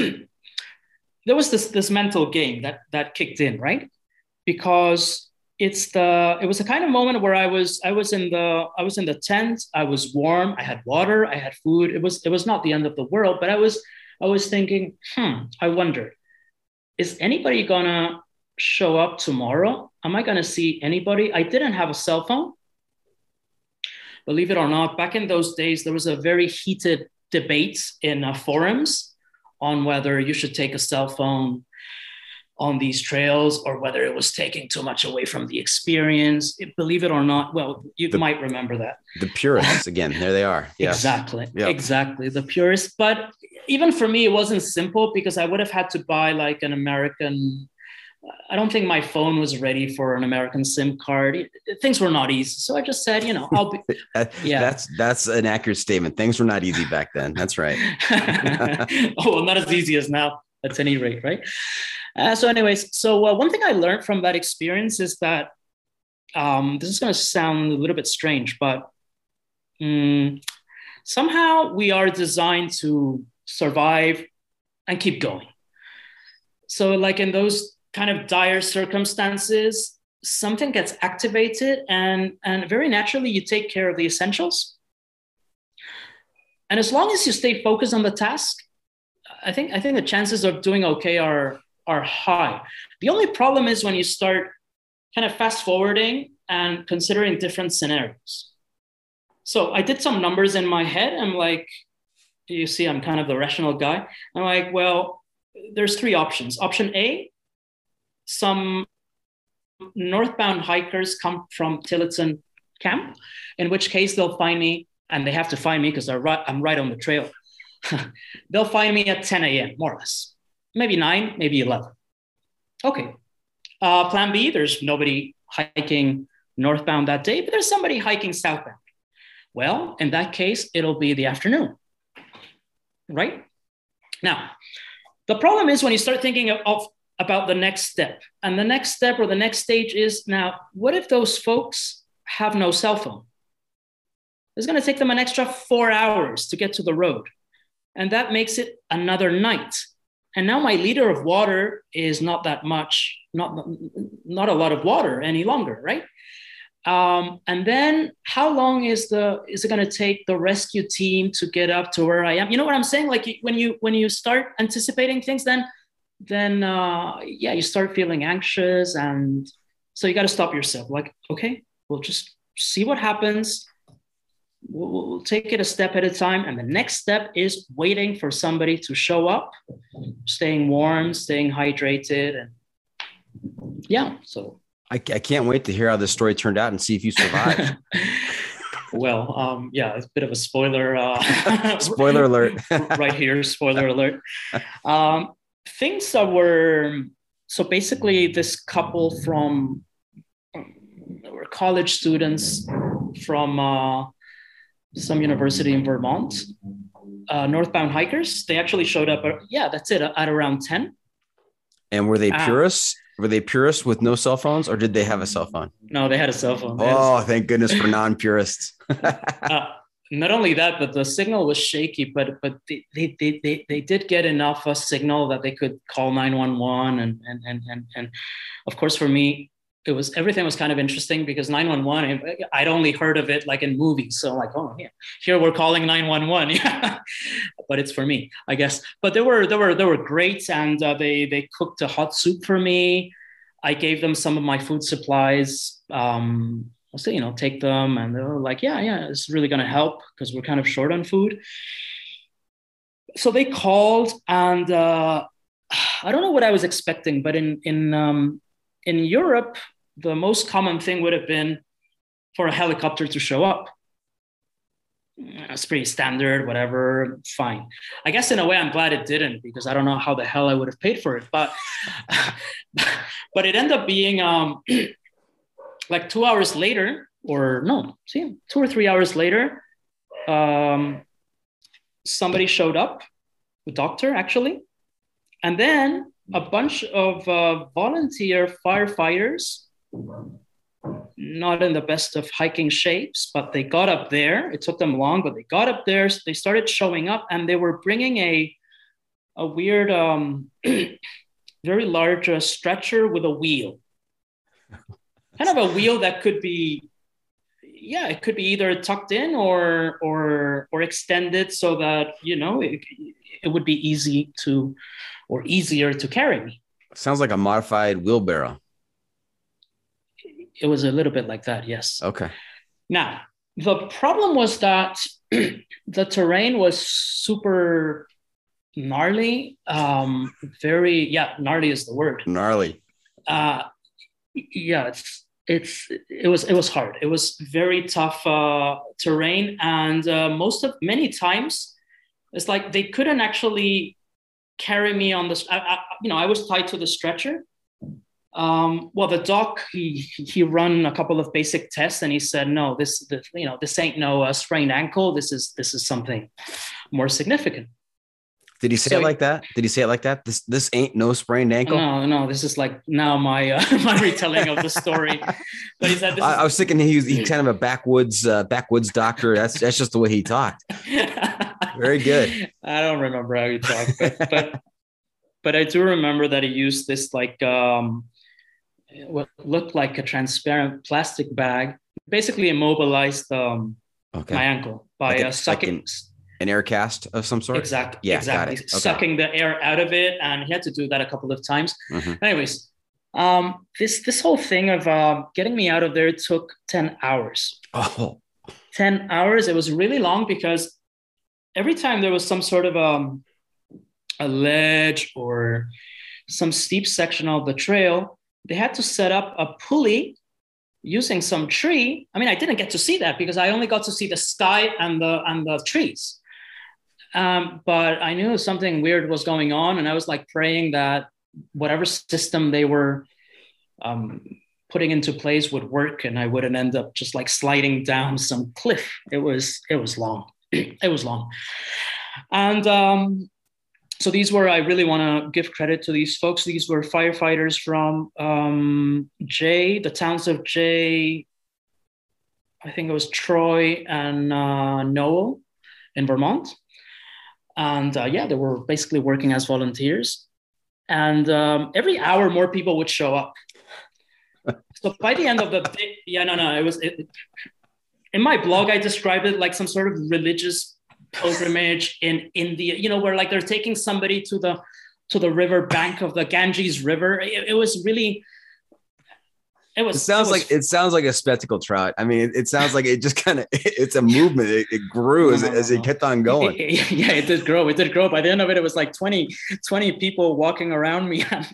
there was this this mental game that that kicked in, right? Because it's the it was a kind of moment where I was I was in the I was in the tent. I was warm. I had water. I had food. It was it was not the end of the world, but I was I was thinking, hmm. I wonder, is anybody gonna show up tomorrow? Am I gonna see anybody? I didn't have a cell phone. Believe it or not, back in those days, there was a very heated debate in uh, forums on whether you should take a cell phone on these trails or whether it was taking too much away from the experience. It, believe it or not, well, you the, might remember that. The purists, again, there they are. Yes. Exactly, yep. exactly, the purists. But even for me, it wasn't simple because I would have had to buy like an American, I don't think my phone was ready for an American SIM card. Things were not easy. So I just said, you know, I'll be, yeah. That's, that's an accurate statement. Things were not easy back then. That's right. Oh, well, not as easy as now at any rate, right? Uh, so anyways, so uh, one thing I learned from that experience is that um, this is going to sound a little bit strange, but um, somehow we are designed to survive and keep going. So like in those kind of dire circumstances, something gets activated and, and very naturally you take care of the essentials. And as long as you stay focused on the task, I think I think the chances of doing okay are, are high. The only problem is when you start kind of fast forwarding and considering different scenarios. So I did some numbers in my head. I'm like, you see, I'm kind of the rational guy. I'm like, well, there's three options. Option A, some northbound hikers come from Tillotson camp, in which case they'll find me, and they have to find me because right, I'm right on the trail. They'll find me at ten a.m., more or less. Maybe nine, maybe eleven. Okay. Uh, plan B, there's nobody hiking northbound that day, but there's somebody hiking southbound. Well, in that case, it'll be the afternoon, right? Now, the problem is when you start thinking of, of about the next step, and the next step or the next stage is now, what if those folks have no cell phone? It's going to take them an extra four hours to get to the road. And that makes it another night. And now my liter of water is not that much, not, not a lot of water any longer, right? Um, and then how long is the is it going to take the rescue team to get up to where I am? You know what I'm saying? Like when you when you start anticipating things, then then uh, yeah, you start feeling anxious. And so you got to stop yourself. Like, okay, we'll just see what happens. We'll, we'll take it a step at a time. And the next step is waiting for somebody to show up, staying warm, staying hydrated. And yeah, so. I, I can't wait to hear how this story turned out and see if you survived. Well, um, yeah, it's a bit of a spoiler. Uh, spoiler alert. Right here, spoiler alert. Um, things that were, so basically this couple from, were college students from uh, some university in Vermont, uh, northbound hikers. They actually showed up, uh, yeah, that's it, at around ten. And were they uh, purists? Were they purists with no cell phones, or did they have a cell phone? No, they had a cell phone. They oh, thank goodness for non-purists. uh, not only that, but the signal was shaky, but but they they they they, they did get enough a signal that they could call nine one one. And, and, and, and, and of course, for me, it was, everything was kind of interesting because nine one one, I'd only heard of it like in movies. So like, oh yeah, here we're calling nine one one. Yeah, but it's for me, I guess. But they were, they were, they were great. And uh, they, they cooked a hot soup for me. I gave them some of my food supplies. Um, I said, you know, take them. And they were like, yeah, yeah, it's really going to help because we're kind of short on food. So they called, and uh, I don't know what I was expecting, but in, in, um, in Europe, the most common thing would have been for a helicopter to show up. It's pretty standard, whatever, fine. I guess in a way, I'm glad it didn't, because I don't know how the hell I would have paid for it. But, but it ended up being um, like two hours later, or no, see, two or three hours later, um, somebody showed up, a doctor actually, and then a bunch of uh, volunteer firefighters, not in the best of hiking shapes, but they got up there. It took them long, but they got up there. So they started showing up, and they were bringing a, a weird, um, very large uh, stretcher with a wheel, kind of a wheel that could be, yeah, it could be either tucked in or, or, or extended so that, you know, it, it would be easy to, or easier to carry me. Sounds like a modified wheelbarrow. It was a little bit like that, yes. Okay. Now, the problem was that the terrain was super gnarly. Um, very, yeah, gnarly is the word. Gnarly. Uh, yeah, it's it's it was it was hard. It was very tough uh, terrain, and uh, most of many times, it's like they couldn't actually carry me on this. I, I, you know, I was tied to the stretcher. Um, well, the doc, he, he run a couple of basic tests, and he said, no, this, this you know, this ain't no uh, sprained ankle. This is, this is something more significant. Did he say so, it like that? Did he say it like that? This, this ain't no sprained ankle. No, no, this is like now my, uh, my retelling of the story. But he said, this I, is- I was thinking he was he's kind of a backwoods, uh, backwoods doctor. That's, that's just the way he talked. Very good. I don't remember how he talked, but, but, but I do remember that he used this like, um, what looked like a transparent plastic bag, basically immobilized um, okay. my ankle by like uh, sucking like an, an air cast of some sort. Exactly. Yeah, exactly. Okay. Sucking the air out of it, and he had to do that a couple of times. Mm-hmm. Anyways, um, this this whole thing of uh, getting me out of there took ten hours. Oh, ten hours. It was really long because every time there was some sort of um, a ledge or some steep section of the trail, they had to set up a pulley using some tree. I mean, I didn't get to see that because I only got to see the sky and the and the trees. Um, but I knew something weird was going on, and I was like praying that whatever system they were um, putting into place would work, and I wouldn't end up just like sliding down some cliff. It was it was long. It was long, and. Um, So these were, I really want to give credit to these folks. These were firefighters from um, Jay, the towns of Jay, I think it was Troy and uh, Noel in Vermont. And uh, yeah, they were basically working as volunteers. And um, every hour, more people would show up. So by the end of the day, yeah, no, no, it was, it, in my blog, I described it like some sort of religious pilgrimage in India, you know, where like they're taking somebody to the to the river bank of the Ganges River. It, it was really, it was. It sounds it was, like it sounds like a spectacle trout. I mean, it, it sounds like it just kind of it's a movement. It, it grew as, it, as it kept on going. Yeah, it did grow. It did grow. By the end of it, it was like twenty, twenty people walking around me, and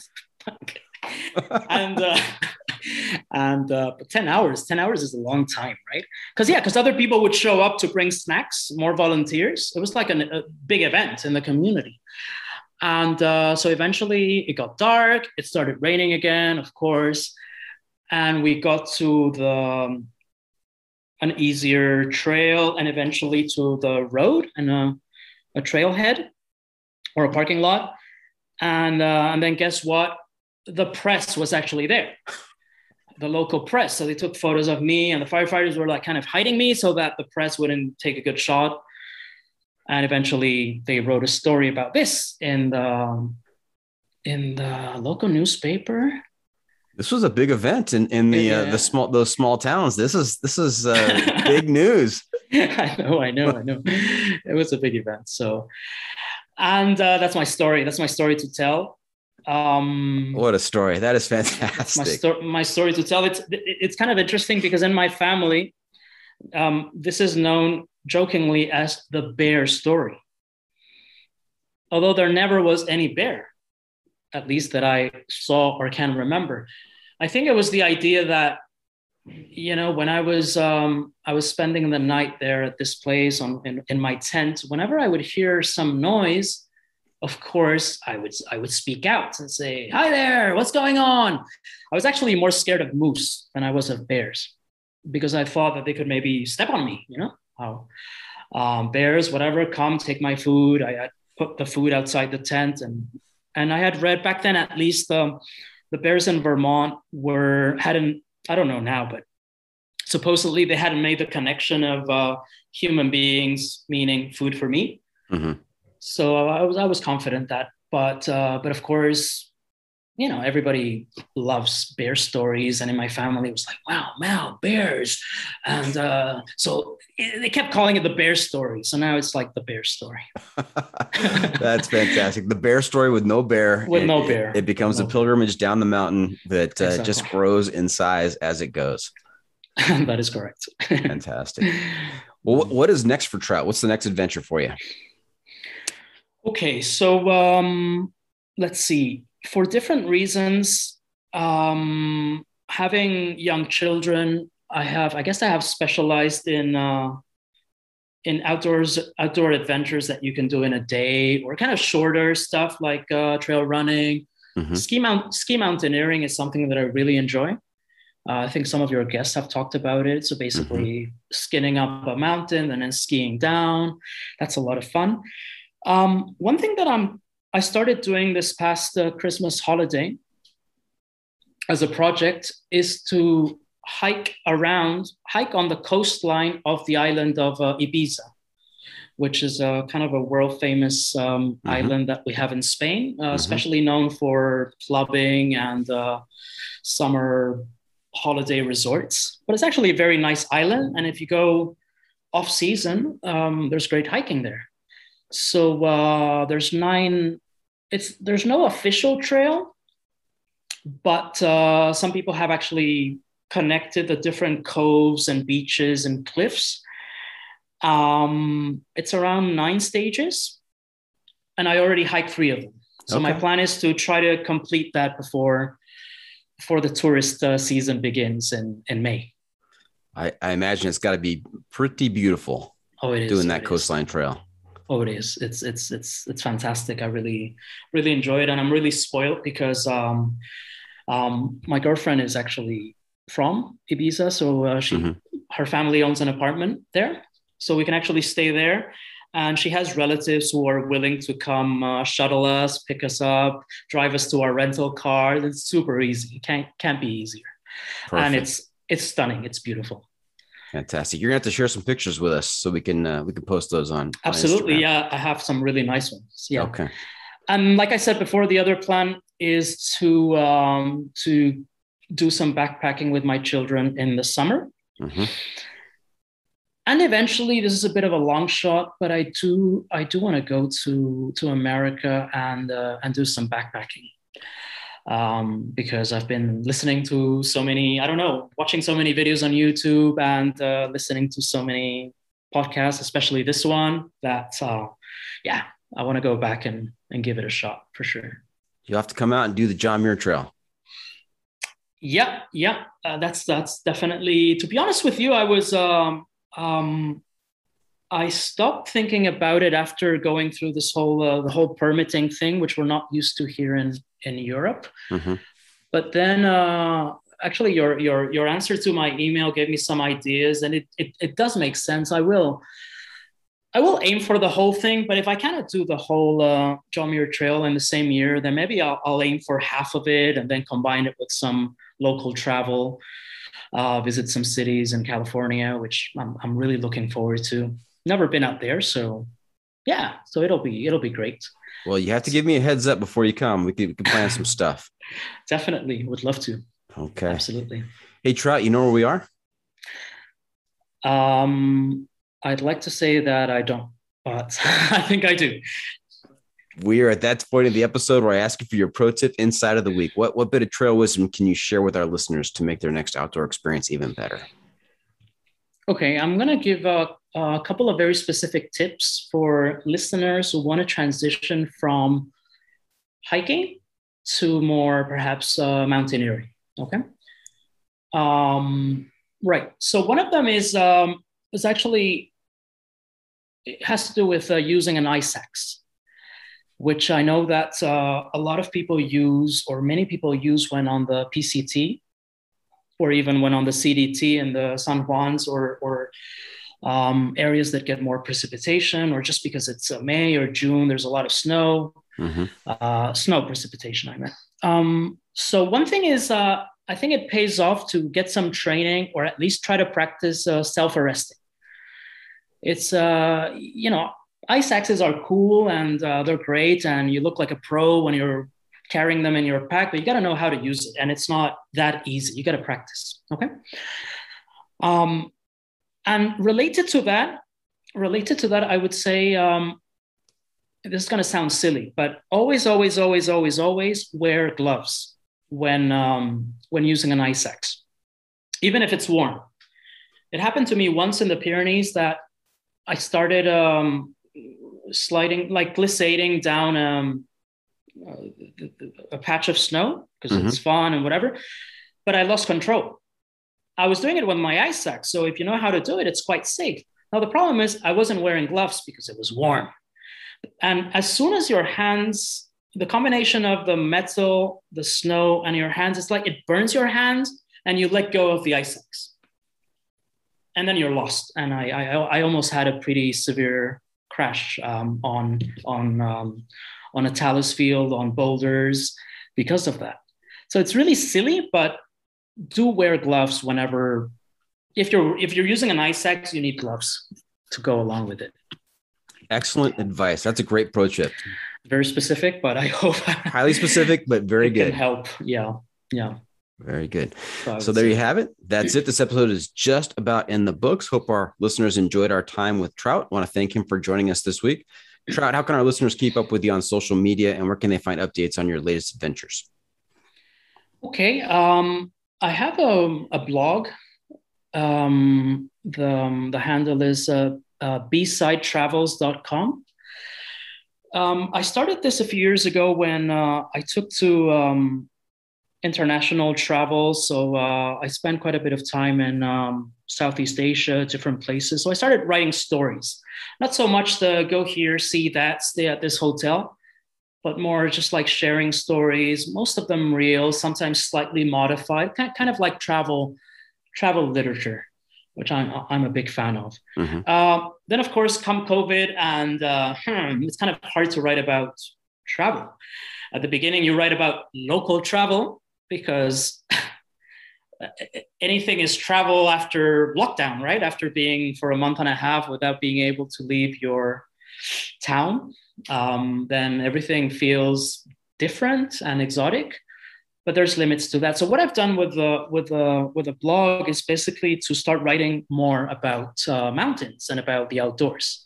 and uh, and uh, but ten hours. Ten hours is a long time, right? Because yeah, because other people would show up to bring snacks, more volunteers. It was like an, a big event in the community. And uh, so eventually it got dark. It started raining again, of course. And we got to the um, an easier trail and eventually to the road and a, a trailhead or a parking lot. And, uh, and then guess what? The press was actually there, the local press. So they took photos of me, and the firefighters were like kind of hiding me so that the press wouldn't take a good shot. And eventually they wrote a story about this in the, in the local newspaper. This was a big event in, in the yeah. uh, the small those small towns. This is this is uh, big news. I know, I know, I know. It was a big event. So, and uh, that's my story. That's my story to tell. Um, what a story! That is fantastic. My, sto- my story to tell. It's it's kind of interesting because in my family, um, this is known jokingly as the bear story. Although there never was any bear, at least that I saw or can remember. I think it was the idea that, you know, when I was um, I was spending the night there at this place on in, in my tent, whenever I would hear some noise, of course, I would I would speak out and say, "Hi there, what's going on?" I was actually more scared of moose than I was of bears because I thought that they could maybe step on me, you know? How um, bears, whatever, come take my food. I, I put the food outside the tent, and and I had read back then at least um, the bears in Vermont were hadn't I don't know now, but supposedly they hadn't made the connection of uh, human beings meaning food for me. Mm-hmm. So I was I was confident that, but uh, but of course, you know, everybody loves bear stories. And in my family, it was like, wow, wow, bears. And uh, so it, they kept calling it the bear story. So now it's like the bear story. That's fantastic. The bear story with no bear. With it, no bear. It, it becomes no a pilgrimage bear. down the mountain that uh, exactly. just grows in size as it goes. That is correct. Fantastic. Well, what, what is next for trout? What's the next adventure for you? Okay, so um, let's see. For different reasons, um, having young children, I have, I guess I have specialized in uh, in outdoors, outdoor adventures that you can do in a day, or kind of shorter stuff like uh, trail running. Mm-hmm. Ski mount, ski mountaineering is something that I really enjoy. Uh, I think some of your guests have talked about it. So basically mm-hmm. skinning up a mountain and then skiing down. That's a lot of fun. Um, one thing that I'm I started doing this past uh, Christmas holiday as a project is to hike around, hike on the coastline of the island of uh, Ibiza, which is a kind of a world famous um, mm-hmm. island that we have in Spain, uh, mm-hmm. especially known for clubbing and uh, summer holiday resorts. But it's actually a very nice island. And if you go off season, um, there's great hiking there. So uh, there's nine, it's there's no official trail, but uh, some people have actually connected the different coves and beaches and cliffs. Um, it's around nine stages, and I already hiked three of them. So okay. my plan is to try to complete that before, before the tourist uh, season begins in, in May. I, I imagine it's got to be pretty beautiful. Oh, it is. Doing that it coastline is. trail. Oh, it is. It's it's it's it's fantastic. I really really enjoy it, and I'm really spoiled because um, um, my girlfriend is actually from Ibiza, so uh, she mm-hmm. her family owns an apartment there, so we can actually stay there. And she has relatives who are willing to come uh, shuttle us, pick us up, drive us to our rental car. It's super easy. It can't can't be easier. Perfect. And it's it's stunning. It's beautiful. Fantastic. You're gonna have to share some pictures with us so we can uh, we can post those on. Absolutely. On yeah. I have some really nice ones. Yeah. Okay. And like I said before, the other plan is to um, to do some backpacking with my children in the summer. Mm-hmm. and eventually, this is a bit of a long shot, but I do I do want to go to to America and uh, and do some backpacking. Um, because I've been listening to so many, I don't know, watching so many videos on YouTube and uh, listening to so many podcasts, especially this one, that, uh, yeah, I want to go back and, and give it a shot for sure. You have to come out and do the John Muir Trail. Yeah, yeah, uh, that's that's definitely, to be honest with you, I was, um, um, I stopped thinking about it after going through this whole uh, the whole permitting thing, which we're not used to here in in Europe. Mm-hmm. But then, uh, actually, your your your answer to my email gave me some ideas, and it it, it does make sense. I will I will aim for the whole thing, but if I cannot do the whole uh, John Muir Trail in the same year, then maybe I'll, I'll aim for half of it and then combine it with some local travel, uh, visit some cities in California, which I'm I'm really looking forward to. Never been out there, so yeah, so it'll be it'll be great. Well, you have to give me a heads up before you come. We can, we can plan some stuff. Definitely, would love to. Okay, absolutely. Hey, Trout, you know where we are? Um, I'd like to say that I don't, but I think I do. We are at that point of the episode where I ask you for your pro tip insight of the week. What what bit of trail wisdom can you share with our listeners to make their next outdoor experience even better? Okay, I'm going to give a, a couple of very specific tips for listeners who want to transition from hiking to more perhaps uh, mountaineering. Okay. Um, right. So one of them is um, is actually, it has to do with uh, using an ice axe, which I know that uh, a lot of people use, or many people use when on the P C T, or even when on the C D T in the San Juans, or, or um, areas that get more precipitation, or just because it's uh, May or June, there's a lot of snow, mm-hmm. uh, snow precipitation, I meant. Um, so one thing is, uh, I think it pays off to get some training, or at least try to practice uh, self-arresting. It's, uh, you know, ice axes are cool and uh, they're great, and you look like a pro when you're carrying them in your pack, but you got to know how to use it. And it's not that easy. You got to practice. Okay. Um, and related to that, related to that, I would say, um, this is going to sound silly, but always, always, always, always, always wear gloves when, um, when using an ice axe, even if it's warm. It happened to me once in the Pyrenees that I started, um, sliding, like glissading down, um, Uh, a patch of snow because mm-hmm. it's fun and whatever, but I lost control. I was doing it with my ice axe, so if you know how to do it, it's quite safe. Now the problem is I wasn't wearing gloves because it was warm, and as soon as your hands, the combination of the metal, the snow, and your hands, it's like it burns your hands, and you let go of the ice axe, and then you're lost. And I I, I almost had a pretty severe crash um, on on. Um, on a talus field, on boulders, because of that. So it's really silly, but do wear gloves whenever, if you're if you're using an ice axe, you need gloves to go along with it. Excellent advice. That's a great pro tip. Very specific, but I hope highly specific, but very good. Can help. Yeah, yeah. Very good. So, so there say. you have it. That's it. This episode is just about in the books. Hope our listeners enjoyed our time with Trout. I want to thank him for joining us this week. Trout, how can our listeners keep up with you on social media, and where can they find updates on your latest adventures? Okay. Um, I have a, a blog. Um, the, um, the handle is uh, uh, b side travels dot com. Um, I started this a few years ago when uh, I took to um, international travel. So uh, I spent quite a bit of time in um, Southeast Asia, different places. So I started writing stories, not so much the go here, see that, stay at this hotel, but more just like sharing stories, most of them real, sometimes slightly modified, kind of like travel, travel literature, which I'm, I'm a big fan of. Mm-hmm. Uh, then of course, come COVID, and uh, hmm, it's kind of hard to write about travel. At the beginning, you write about local travel because anything is travel after lockdown, right? After being for a month and a half without being able to leave your town, um, then everything feels different and exotic. but there's limits to that. So what I've done with the with the with the blog is basically to start writing more about uh, mountains and about the outdoors.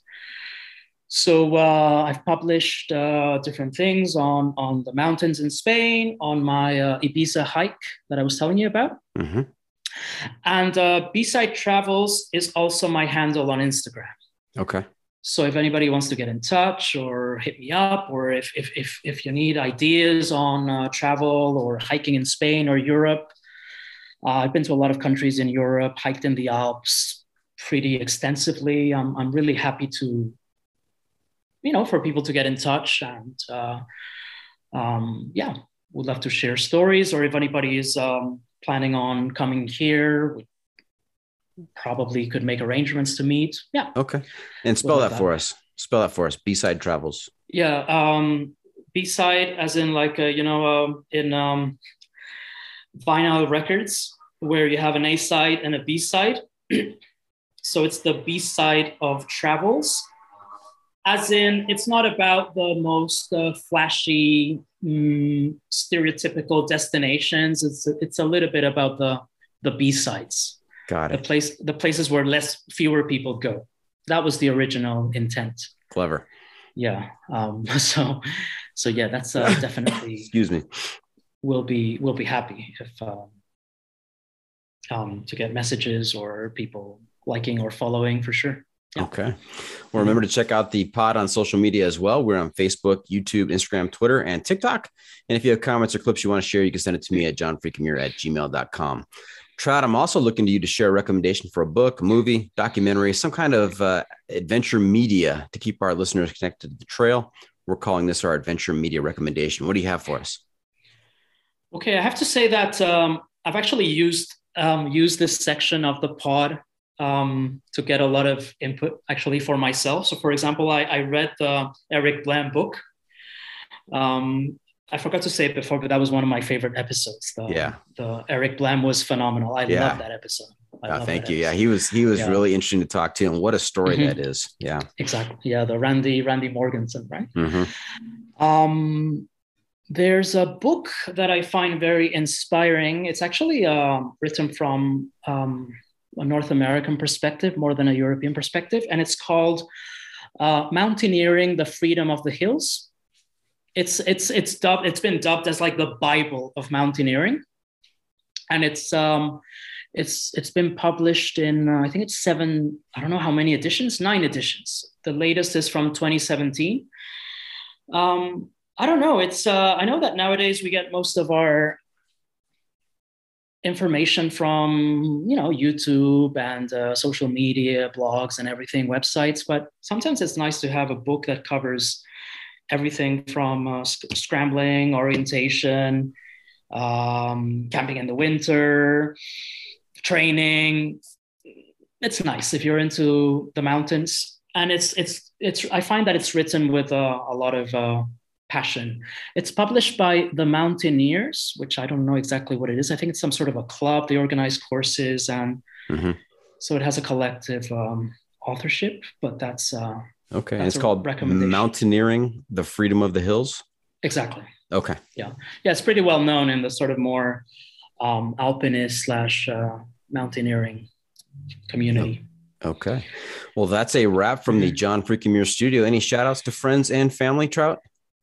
So uh, I've published uh, different things on on the mountains in Spain, on my uh, Ibiza hike that I was telling you about. Mm-hmm. And uh, B-Side Travels is also my handle on Instagram. Okay. So if anybody wants to get in touch or hit me up, or if if if, if you need ideas on uh, travel or hiking in Spain or Europe, uh, I've been to a lot of countries in Europe, hiked in the Alps pretty extensively. I'm I'm really happy to, you know, for people to get in touch, and uh, um, yeah, would love to share stories. Or if anybody is um, planning on coming here, we probably could make arrangements to meet. Yeah. Okay. And spell that, that for us. Spell that for us. B-Side Travels. Yeah. Um, B-side, as in like, uh, you know, um, in um, vinyl records, where you have an A side and a B side. So it's the B side of Travels. As in, it's not about the most uh, flashy, mm, stereotypical destinations. It's it's a little bit about the the B sides. Got it. The place, the places where less, fewer people go. That was the original intent. Clever. Yeah. Um, so, so yeah, that's uh, definitely. Excuse me. We'll be we'll be happy if um, um, to get messages or people liking or following for sure. Yeah. Okay. Well, remember to check out the pod on social media as well. We're on Facebook, YouTube, Instagram, Twitter, and TikTok. And if you have comments or clips you want to share, you can send it to me at john freakin muir at gmail dot com. Trout, I'm also looking to you to share a recommendation for a book, a movie, documentary, some kind of uh, adventure media to keep our listeners connected to the trail. We're calling this our adventure media recommendation. What do you have for us? Okay. I have to say that um, I've actually used, um, used this section of the pod um, to get a lot of input actually for myself. So for example, I, I read the Eric Blam book. Um, I forgot to say it before, but that was one of my favorite episodes. The, yeah. The Eric Blam was phenomenal. I yeah. love that episode. I oh, thank you. Episode. Yeah. He was, he was yeah. really interesting to talk to, and what a story mm-hmm. that is. Yeah, exactly. Yeah. The Randy, Randy Morganson, right? Mm-hmm. Um, there's a book that I find very inspiring. It's actually uh, written from um, a North American perspective more than a European perspective. And it's called uh, Mountaineering: The Freedom of the Hills. It's it's it's dubbed. It's been dubbed as like the Bible of mountaineering, and it's um, it's it's been published in uh, I think it's seven. I don't know how many editions. Nine editions. The latest is from twenty seventeen. Um, I don't know. It's uh, I know that nowadays we get most of our information from, you know, YouTube and uh, social media, blogs, and everything, websites. But sometimes it's nice to have a book that covers everything from uh, sc- scrambling, orientation, um, camping in the winter, training. It's nice if you're into the mountains, and it's it's it's. I find that it's written with uh, a lot of uh, passion. It's published by the Mountaineers, which I don't know exactly what it is. I think it's some sort of a club. They organize courses, and mm-hmm. so it has a collective um, authorship. But that's. Uh, Okay. And it's called Mountaineering: The Freedom of the Hills. Exactly. Okay. Yeah. Yeah. It's pretty well known in the sort of more um, alpinist slash uh, mountaineering community. Okay. Well, that's a wrap from the John Freakin Muir studio. Any shout outs to friends and family, Trout?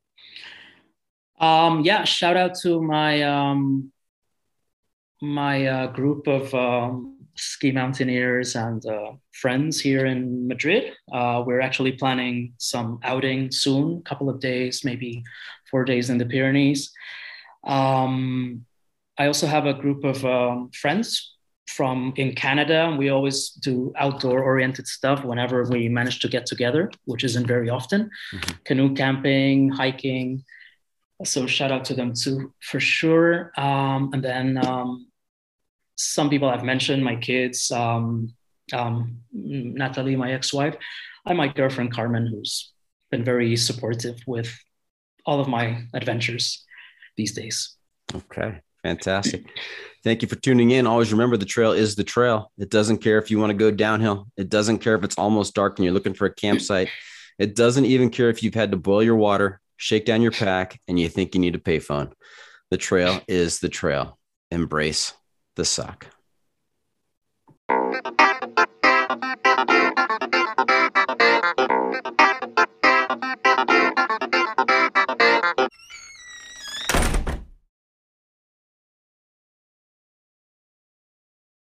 Um, yeah. Shout out to my, um, my uh, group of, um, ski mountaineers and uh, friends here in Madrid. Uh, we're actually planning some outing soon, a couple of days, maybe four days in the Pyrenees. Um, I also have a group of um, friends from in Canada. We always do outdoor oriented stuff whenever we manage to get together, which isn't very often. Mm-hmm. Canoe camping, hiking. So shout out to them too, for sure. Um, and then um, some people I've mentioned, my kids, um, um, Natalie, my ex-wife, and my girlfriend, Carmen, who's been very supportive with all of my adventures these days. Okay, fantastic. Thank you for tuning in. Always remember, the trail is the trail. It doesn't care if you want to go downhill. It doesn't care if it's almost dark and you're looking for a campsite. It doesn't even care if you've had to boil your water, shake down your pack, and you think you need a payphone. The trail is the trail. Embrace the suck.